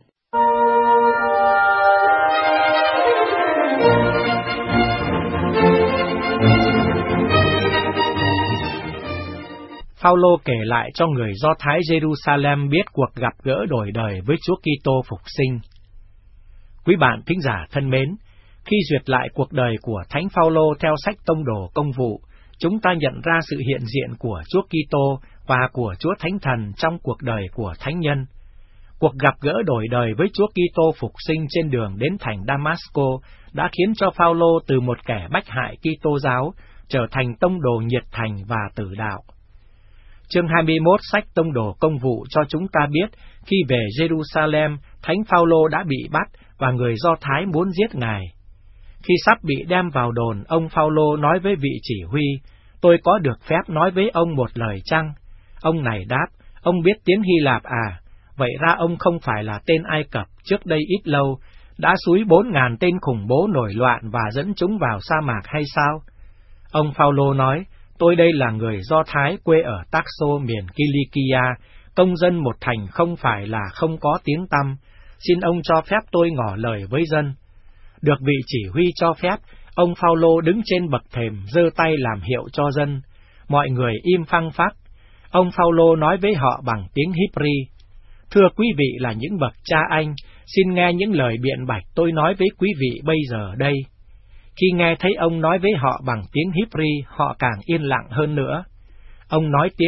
Phao-lô kể lại cho người Do Thái Jerusalem biết cuộc gặp gỡ đổi đời với Chúa Kitô phục sinh. Quý bạn thính giả thân mến, khi duyệt lại cuộc đời của Thánh Phao-lô theo sách Tông đồ Công vụ, chúng ta nhận ra sự hiện diện của Chúa Kitô và của Chúa Thánh Thần trong cuộc đời của thánh nhân. Cuộc gặp gỡ đổi đời với Chúa Kitô phục sinh trên đường đến thành Damasco đã khiến cho Phao-lô từ một kẻ bách hại Kitô giáo trở thành tông đồ nhiệt thành và tử đạo. Chương 21 sách Tông đồ Công vụ cho chúng ta biết khi về Jerusalem, Thánh Phao-lô đã bị bắt và người Do Thái muốn giết ngài. Khi sắp bị đem vào đồn, ông Phao-lô nói với vị chỉ huy, tôi có được phép nói với ông một lời chăng? Ông này đáp, ông biết tiếng Hy Lạp à? Vậy ra ông không phải là tên Ai Cập trước đây ít lâu, đã xúi 4.000 tên khủng bố nổi loạn và dẫn chúng vào sa mạc hay sao? Ông Phao-lô nói, tôi đây là người Do Thái quê ở Tarso miền Kilikia, công dân một thành không phải là không có tiếng tăm, xin ông cho phép tôi ngỏ lời với dân. Được vị chỉ huy cho phép, ông Phao-lô đứng trên bậc thềm giơ tay làm hiệu cho dân. Mọi người im phăng phắc. Ông Phao-lô nói với họ bằng tiếng Hebri, thưa quý vị là những bậc cha anh, xin nghe những lời biện bạch tôi nói với quý vị bây giờ đây. Khi nghe thấy ông nói với họ bằng tiếng Hebri, họ càng yên lặng hơn nữa. Ông nói tiếp,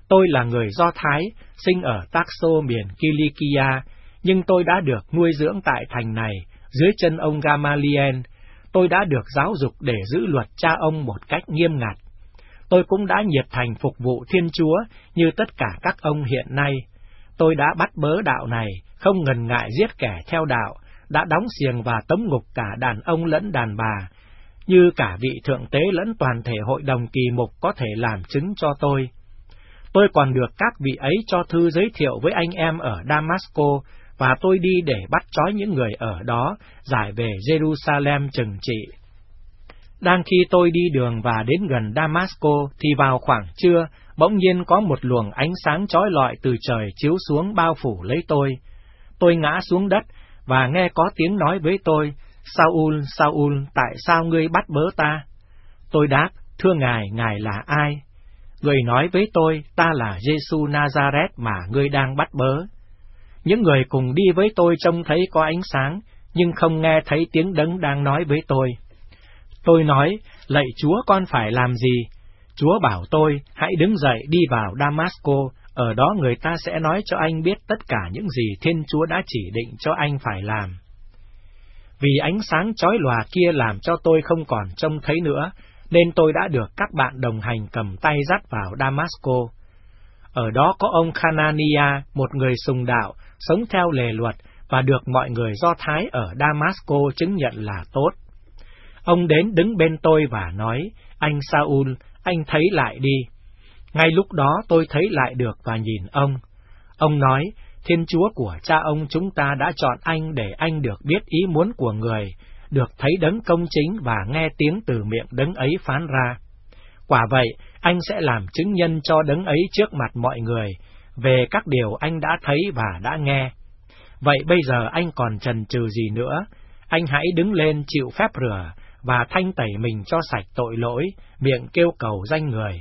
Tôi là người Do Thái, sinh ở Tarso miền Kilikia, nhưng tôi đã được nuôi dưỡng tại thành này, dưới chân ông Gamaliel. Tôi đã được giáo dục để giữ luật cha ông một cách nghiêm ngặt. Tôi cũng đã nhiệt thành phục vụ Thiên Chúa như tất cả các ông hiện nay. Tôi đã bắt bớ đạo này, không ngần ngại giết kẻ theo đạo, đã đóng xiềng và tống ngục cả đàn ông lẫn đàn bà, như cả vị thượng tế lẫn toàn thể hội đồng kỳ mục có thể làm chứng cho tôi. Tôi còn được các vị ấy cho thư giới thiệu với anh em ở Damasco, và tôi đi để bắt trói những người ở đó, giải về Jerusalem trừng trị. Đang khi tôi đi đường và đến gần Damasco, thì vào khoảng trưa, bỗng nhiên có một luồng ánh sáng chói lọi từ trời chiếu xuống bao phủ lấy tôi. Tôi ngã xuống đất, và nghe có tiếng nói với tôi, Saul, Saul, tại sao ngươi bắt bớ ta? Tôi đáp, thưa Ngài là ai? Người nói với tôi, ta là Giê-xu Nazareth mà ngươi đang bắt bớ. Những người cùng đi với tôi trông thấy có ánh sáng, nhưng không nghe thấy tiếng Đấng đang nói với tôi. Tôi nói, lạy Chúa, con phải làm gì? Chúa bảo tôi, hãy đứng dậy đi vào Damasco, ở đó người ta sẽ nói cho anh biết tất cả những gì Thiên Chúa đã chỉ định cho anh phải làm. Vì ánh sáng chói lòa kia làm cho tôi không còn trông thấy nữa, nên tôi đã được các bạn đồng hành cầm tay dắt vào Damasco. Ở đó có ông Hanania, một người sùng đạo, sống theo lề luật, và được mọi người Do Thái ở Damasco chứng nhận là tốt. Ông đến đứng bên tôi và nói, anh Saul, anh thấy lại đi. Ngay lúc đó tôi thấy lại được và nhìn ông. Ông nói, Thiên Chúa của cha ông chúng ta đã chọn anh để anh được biết ý muốn của người, được thấy Đấng công chính và nghe tiếng từ miệng Đấng ấy phán ra. Quả vậy, anh sẽ làm chứng nhân cho Đấng ấy trước mặt mọi người, về các điều anh đã thấy và đã nghe. Vậy bây giờ anh còn chần chừ gì nữa? Anh hãy đứng lên chịu phép rửa, và thanh tẩy mình cho sạch tội lỗi, miệng kêu cầu danh người.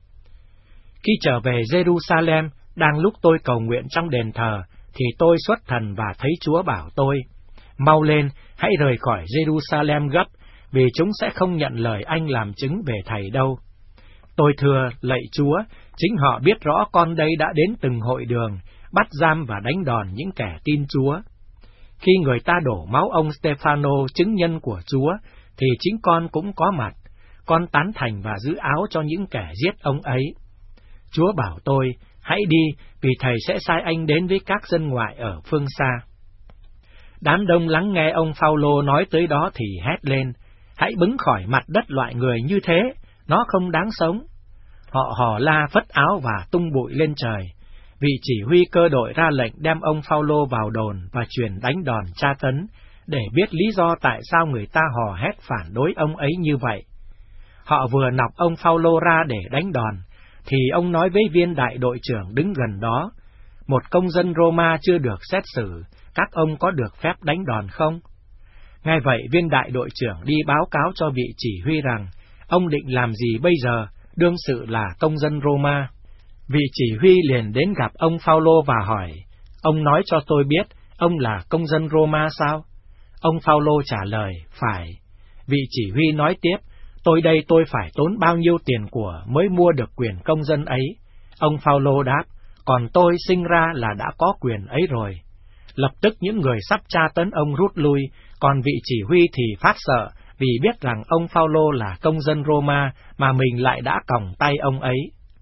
Khi trở về Jerusalem, đang lúc tôi cầu nguyện trong đền thờ, thì tôi xuất thần và thấy Chúa bảo tôi, mau lên, hãy rời khỏi Jerusalem gấp, vì chúng sẽ không nhận lời anh làm chứng về Thầy đâu. Tôi thưa, lạy Chúa, chính họ biết rõ con đây đã đến từng hội đường, bắt giam và đánh đòn những kẻ tin Chúa. Khi người ta đổ máu ông Stefano, chứng nhân của Chúa, thì chính con cũng có mặt, con tán thành và giữ áo cho những kẻ giết ông ấy. Chúa bảo tôi, hãy đi, vì Thầy sẽ sai anh đến với các dân ngoại ở phương xa. Đám đông lắng nghe ông Phao-lô nói tới đó thì hét lên, hãy bứng khỏi mặt đất loại người như thế, nó không đáng sống. Họ hò la phất áo và tung bụi lên trời. Vị chỉ huy cơ đội ra lệnh đem ông Phao-lô vào đồn và truyền đánh đòn tra tấn, để biết lý do tại sao người ta hò hét phản đối ông ấy như vậy. Họ vừa nọc ông Phao-lô ra để đánh đòn, thì ông nói với viên đại đội trưởng đứng gần đó, một công dân Roma chưa được xét xử, các ông có được phép đánh đòn không? Ngay vậy viên đại đội trưởng đi báo cáo cho vị chỉ huy rằng, ông định làm gì bây giờ, đương sự là công dân Roma. Vị chỉ huy liền đến gặp ông Phao-lô và hỏi, ông nói cho tôi biết, ông là công dân Roma sao? Ông Phao-lô trả lời, phải. Vị chỉ huy nói tiếp, tôi phải tốn bao nhiêu tiền của mới mua được quyền công dân ấy? Ông Phao-lô đáp, còn tôi sinh ra là đã có quyền ấy rồi. Lập tức những người sắp tra tấn ông rút lui, còn vị chỉ huy thì phát sợ, vì biết rằng ông Phao-lô là công dân Roma mà mình lại đã còng tay ông ấy.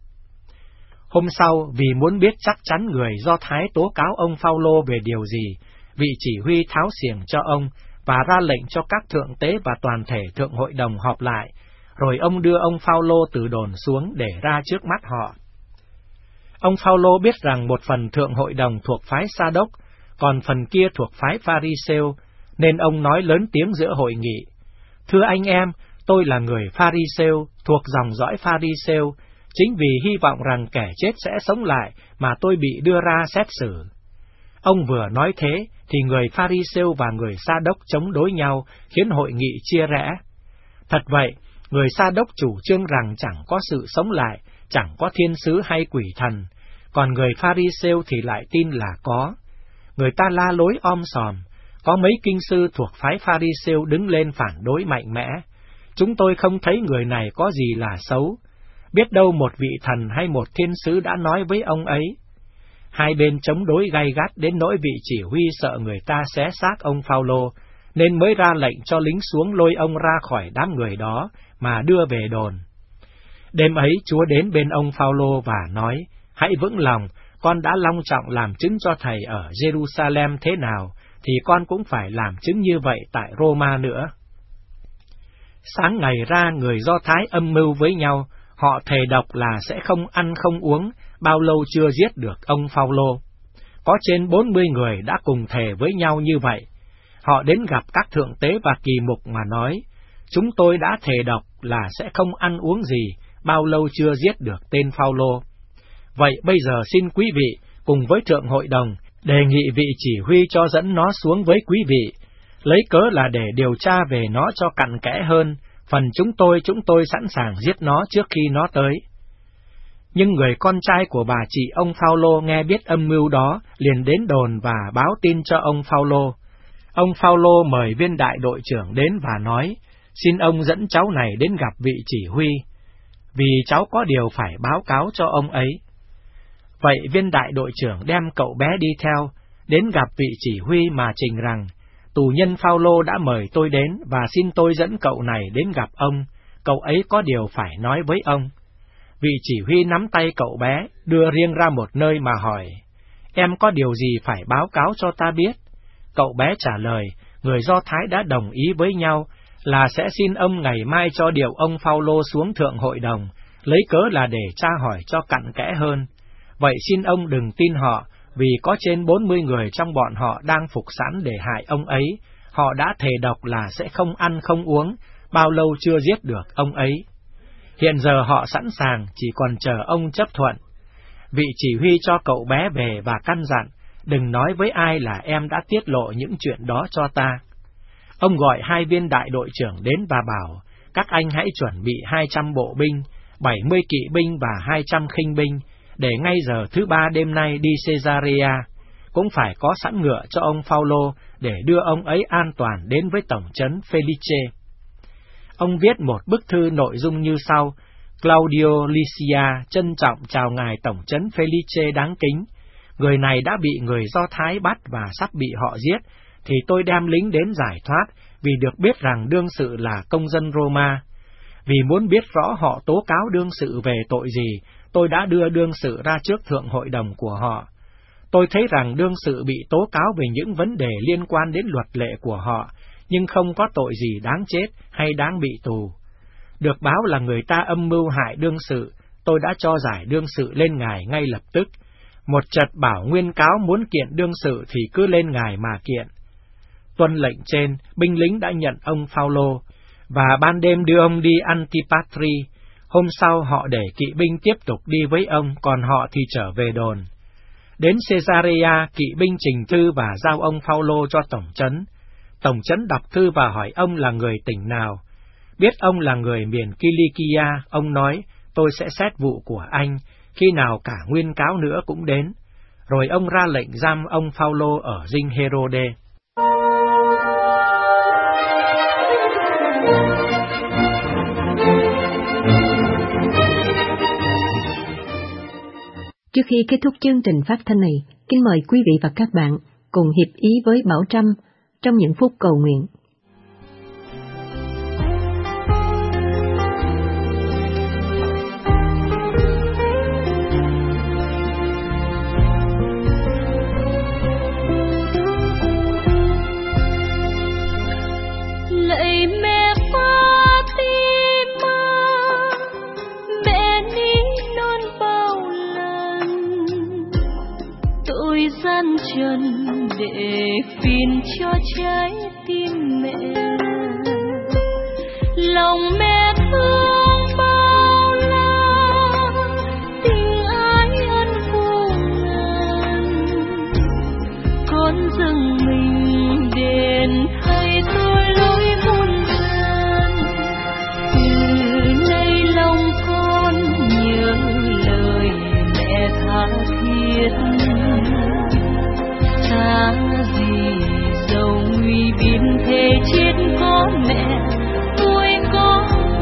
Hôm sau, vì muốn biết chắc chắn người Do Thái tố cáo ông Phao-lô về điều gì, vị chỉ huy tháo xiềng cho ông và ra lệnh cho các thượng tế và toàn thể thượng hội đồng họp lại, rồi ông đưa ông Phao-lô từ đồn xuống để ra trước mắt họ. Ông Phao-lô biết rằng một phần thượng hội đồng thuộc phái Sa-đốc, còn phần kia thuộc phái Pha-ri-sêu, nên ông nói lớn tiếng giữa hội nghị, thưa anh em, tôi là người Pha-ri-sêu, thuộc dòng dõi Pha-ri-sêu, chính vì hy vọng rằng kẻ chết sẽ sống lại mà tôi bị đưa ra xét xử. Ông vừa nói thế, thì người Pha-ri-sêu và người Sa-đốc chống đối nhau, khiến hội nghị chia rẽ. Thật vậy, người Sa-đốc chủ trương rằng chẳng có sự sống lại, chẳng có thiên sứ hay quỷ thần, còn người Pha-ri-sêu thì lại tin là có. Người ta la lối om sòm, có mấy kinh sư thuộc phái Pha-ri-sêu đứng lên phản đối mạnh mẽ. Chúng tôi không thấy người này có gì là xấu. Biết đâu một vị thần hay một thiên sứ đã nói với ông ấy. Hai bên chống đối gay gắt đến nỗi vị chỉ huy sợ người ta xé xác ông Phao-lô, nên mới ra lệnh cho lính xuống lôi ông ra khỏi đám người đó mà đưa về đồn. Đêm ấy Chúa đến bên ông Phao-lô và nói, hãy vững lòng, con đã long trọng làm chứng cho thầy ở Jerusalem thế nào, thì con cũng phải làm chứng như vậy tại Roma nữa. Sáng ngày ra, người Do Thái âm mưu với nhau, họ thề độc là sẽ không ăn không uống, bao lâu chưa giết được ông Phao-lô. Có trên 40 người đã cùng thề với nhau như vậy. Họ đến gặp các thượng tế và kỳ mục mà nói, chúng tôi đã thề độc là sẽ không ăn uống gì, bao lâu chưa giết được tên Phao-lô. Vậy bây giờ xin quý vị, cùng với Thượng Hội đồng, đề nghị vị chỉ huy cho dẫn nó xuống với quý vị, lấy cớ là để điều tra về nó cho cặn kẽ hơn, phần chúng tôi sẵn sàng giết nó trước khi nó tới. Nhưng người con trai của bà chị ông Phao-lô nghe biết âm mưu đó, liền đến đồn và báo tin cho ông Phao-lô. Ông Phao-lô mời viên đại đội trưởng đến và nói, xin ông dẫn cháu này đến gặp vị chỉ huy, vì cháu có điều phải báo cáo cho ông ấy. Vậy viên đại đội trưởng đem cậu bé đi theo, đến gặp vị chỉ huy mà trình rằng, tù nhân Phao-lô đã mời tôi đến và xin tôi dẫn cậu này đến gặp ông, cậu ấy có điều phải nói với ông. Vị chỉ huy nắm tay cậu bé, đưa riêng ra một nơi mà hỏi, em có điều gì phải báo cáo cho ta biết? Cậu bé trả lời, người Do Thái đã đồng ý với nhau là sẽ xin ông ngày mai cho điều ông Phao-lô xuống Thượng Hội đồng, lấy cớ là để tra hỏi cho cặn kẽ hơn. Vậy xin ông đừng tin họ, vì có trên 40 người trong bọn họ đang phục sẵn để hại ông ấy. Họ đã thề độc là sẽ không ăn không uống, bao lâu chưa giết được ông ấy. Hiện giờ họ sẵn sàng, chỉ còn chờ ông chấp thuận. Vị chỉ huy cho cậu bé về và căn dặn, đừng nói với ai là em đã tiết lộ những chuyện đó cho ta. Ông gọi hai viên đại đội trưởng đến và bảo, các anh hãy chuẩn bị 200 bộ binh, 70 kỵ binh và 200 khinh binh, để ngay giờ thứ 3 đêm nay đi Caesarea, cũng phải có sẵn ngựa cho ông Phao-lô để đưa ông ấy an toàn đến với tổng trấn Felice. Ông viết một bức thư nội dung như sau: Claudio Lycia trân trọng chào ngài tổng trấn Felice đáng kính. Người này đã bị người Do Thái bắt và sắp bị họ giết, thì tôi đem lính đến giải thoát, vì được biết rằng đương sự là công dân Roma. Vì muốn biết rõ họ tố cáo đương sự về tội gì, tôi đã đưa đương sự ra trước Thượng Hội đồng của họ. Tôi thấy rằng đương sự bị tố cáo về những vấn đề liên quan đến luật lệ của họ, nhưng không có tội gì đáng chết hay đáng bị tù. Được báo là người ta âm mưu hại đương sự, tôi đã cho giải đương sự lên ngài ngay lập tức. Một chật bảo nguyên cáo muốn kiện đương sự thì cứ lên ngài mà kiện. Tuân lệnh trên, binh lính đã nhận ông Phao-lô, và ban đêm đưa ông đi Antipatri. Hôm sau họ để kỵ binh tiếp tục đi với ông, còn họ thì trở về đồn. Đến Caesarea, kỵ binh trình thư và giao ông Phao-lô cho tổng trấn. Tổng trấn đọc thư và hỏi ông là người tỉnh nào. Biết ông là người miền Kilikia, ông nói, tôi sẽ xét vụ của anh, khi nào cả nguyên cáo nữa cũng đến. Rồi ông ra lệnh giam ông Phao-lô ở dinh Herode. Trước khi kết thúc chương trình phát thanh này, kính mời quý vị và các bạn cùng hiệp ý với Bảo Trâm trong những phút cầu nguyện. Lạy mẹ Fatima, mẹ ní non bao lần tội gian trần để phiền cho trái tim mẹ. Lòng mẹ thương bao la, tình ái ân vô ngàn. Con dâng mình đền thầy tôi lỗi muôn gian. Từ nay lòng con nhớ lời mẹ tha thiết. Xa gì dầu nguy biên thề chết có mẹ, tôi có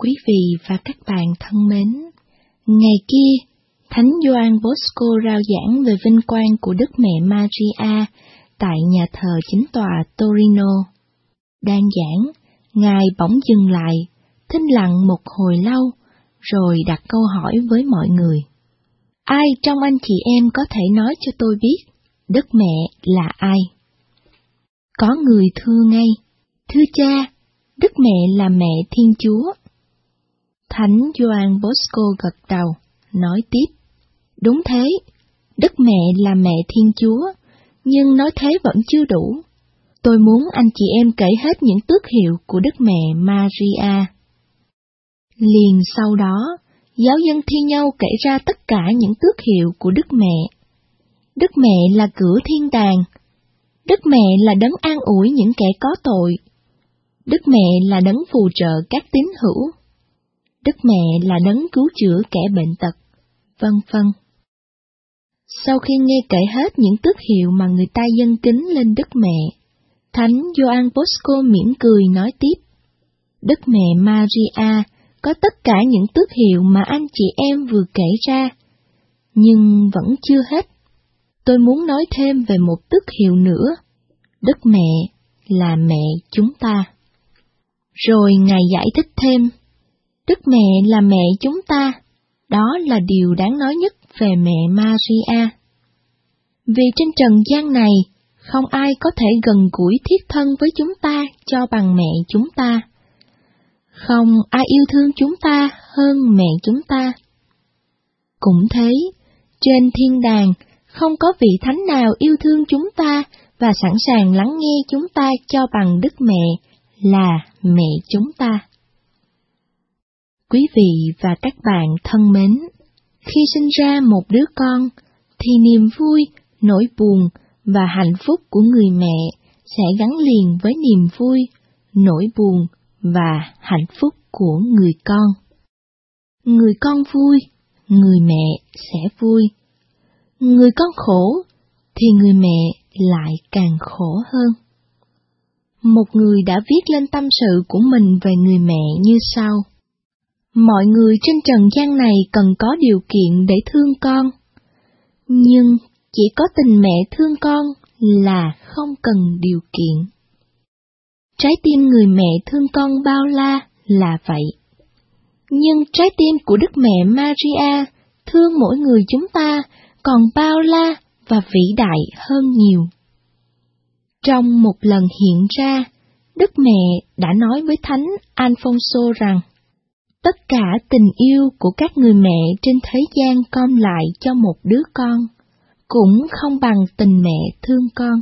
Quý vị và các bạn thân mến, ngày kia, Thánh Gioan Bosco rao giảng về vinh quang của Đức Mẹ Maria tại nhà thờ chính tòa Torino. Đang giảng, Ngài bỗng dừng lại, thinh lặng một hồi lâu, rồi đặt câu hỏi với mọi người. Ai trong anh chị em có thể nói cho tôi biết Đức Mẹ là ai? Có người thưa ngay, thưa cha, Đức Mẹ là Mẹ Thiên Chúa. Thánh Gioan Bosco gật đầu, nói tiếp, đúng thế, Đức Mẹ là Mẹ Thiên Chúa, nhưng nói thế vẫn chưa đủ. Tôi muốn anh chị em kể hết những tước hiệu của Đức Mẹ Maria. Liền sau đó, giáo dân thi nhau kể ra tất cả những tước hiệu của Đức Mẹ. Đức Mẹ là cửa thiên đàng. Đức Mẹ là đấng an ủi những kẻ có tội. Đức Mẹ là đấng phù trợ các tín hữu. Đức Mẹ là đấng cứu chữa kẻ bệnh tật, vân vân. Sau khi nghe kể hết những tước hiệu mà người ta dâng kính lên Đức Mẹ, Thánh Gioan Bosco mỉm cười nói tiếp, Đức Mẹ Maria có tất cả những tước hiệu mà anh chị em vừa kể ra, nhưng vẫn chưa hết. Tôi muốn nói thêm về một tước hiệu nữa. Đức Mẹ là mẹ chúng ta. Rồi Ngài giải thích thêm, Đức Mẹ là mẹ chúng ta, đó là điều đáng nói nhất về mẹ Maria. Vì trên trần gian này, không ai có thể gần gũi thiết thân với chúng ta cho bằng mẹ chúng ta. Không ai yêu thương chúng ta hơn mẹ chúng ta. Cũng thế, trên thiên đàng, không có vị thánh nào yêu thương chúng ta và sẵn sàng lắng nghe chúng ta cho bằng Đức Mẹ là mẹ chúng ta. Quý vị và các bạn thân mến, khi sinh ra một đứa con, thì niềm vui, nỗi buồn và hạnh phúc của người mẹ sẽ gắn liền với niềm vui, nỗi buồn và hạnh phúc của người con. Người con vui, người mẹ sẽ vui. Người con khổ, thì người mẹ lại càng khổ hơn. Một người đã viết lên tâm sự của mình về người mẹ như sau. Mọi người trên trần gian này cần có điều kiện để thương con, nhưng chỉ có tình mẹ thương con là không cần điều kiện. Trái tim người mẹ thương con bao la là vậy, nhưng trái tim của Đức Mẹ Maria thương mỗi người chúng ta còn bao la và vĩ đại hơn nhiều. Trong một lần hiện ra, Đức Mẹ đã nói với Thánh Alfonso rằng, tất cả tình yêu của các người mẹ trên thế gian gom lại cho một đứa con, cũng không bằng tình mẹ thương con.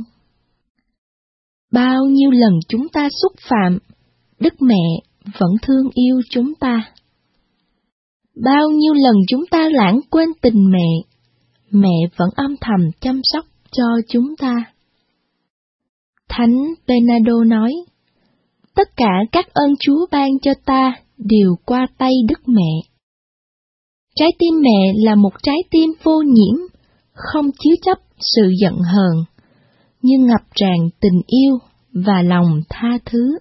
Bao nhiêu lần chúng ta xúc phạm, Đức Mẹ vẫn thương yêu chúng ta. Bao nhiêu lần chúng ta lãng quên tình mẹ, mẹ vẫn âm thầm chăm sóc cho chúng ta. Thánh Bernardo nói, tất cả các ơn Chúa ban cho ta đều qua tay Đức Mẹ. Trái tim mẹ là một trái tim vô nhiễm, không chứa chấp sự giận hờn, nhưng ngập tràn tình yêu và lòng tha thứ.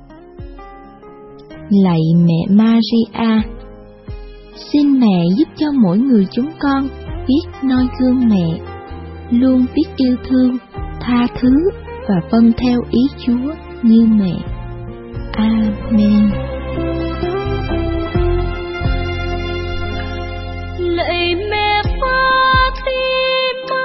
Lạy mẹ Maria, xin mẹ giúp cho mỗi người chúng con biết noi gương mẹ, luôn biết yêu thương, tha thứ và vâng theo ý Chúa như mẹ. Amen. Lạy mẹ Fatima,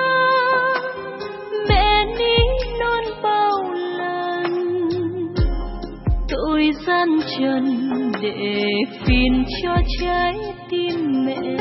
mẹ ní non bao lần tội gian trần để phiền cho trái tim mẹ.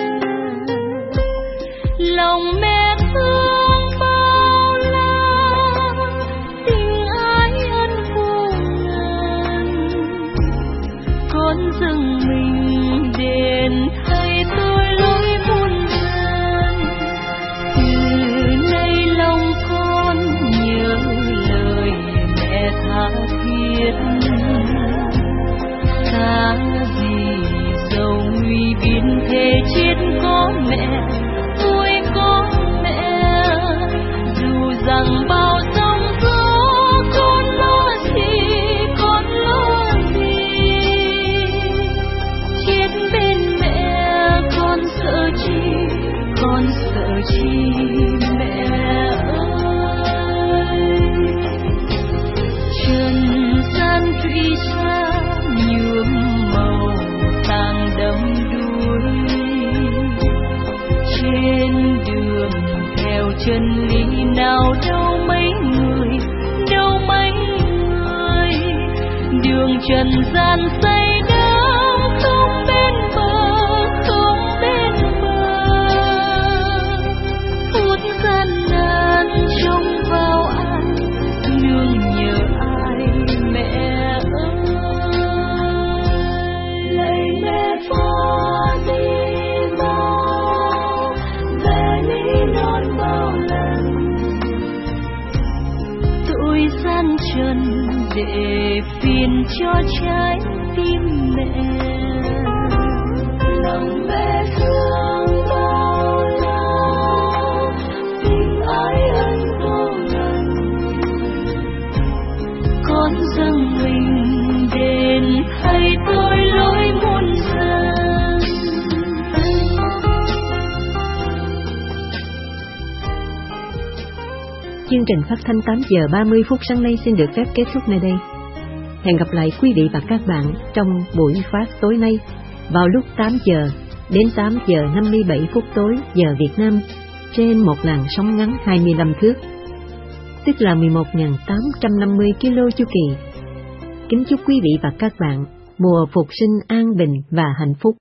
Lòng mẹ thương bao la, tình ái ân vô ngần. Con dâng mình đền thầy tôi lối muôn vàn. Từ nay lòng con nhớ lời mẹ tha thiết. Xa gì dầu nguy biến thế chết có mẹ, tôi có mẹ. Dù rằng bao sóng gió con lo gì, con lo gì. con sợ chi mẹ ơi. Trần gian thủy xa nhuộm màu tàng đắm đuối, trên đường theo chân lý nào đâu mấy người, đường trần gian say đắm không bên bờ, phút gian nan trông vào ai, nương nhờ ai mẹ ơi. Lạy mẹ phó đi mau, về lý non bao lần, tội gian trần để phiền cho trái tim mẹ. Lòng mẹ thương bao lâu, tình ái ân vô ngần, con dâng mình đền thay tôi lỗi muôn lần. Chương trình phát thanh 8 giờ 30 phút sáng nay xin được phép kết thúc nơi đây. Hẹn gặp lại quý vị và các bạn trong buổi phát tối nay vào lúc 8 giờ đến 8 giờ 57 phút tối giờ Việt Nam trên một làn sóng ngắn 25 thước, tức là 11.850 kilo chu kỳ. Kính chúc quý vị và các bạn mùa phục sinh an bình và hạnh phúc.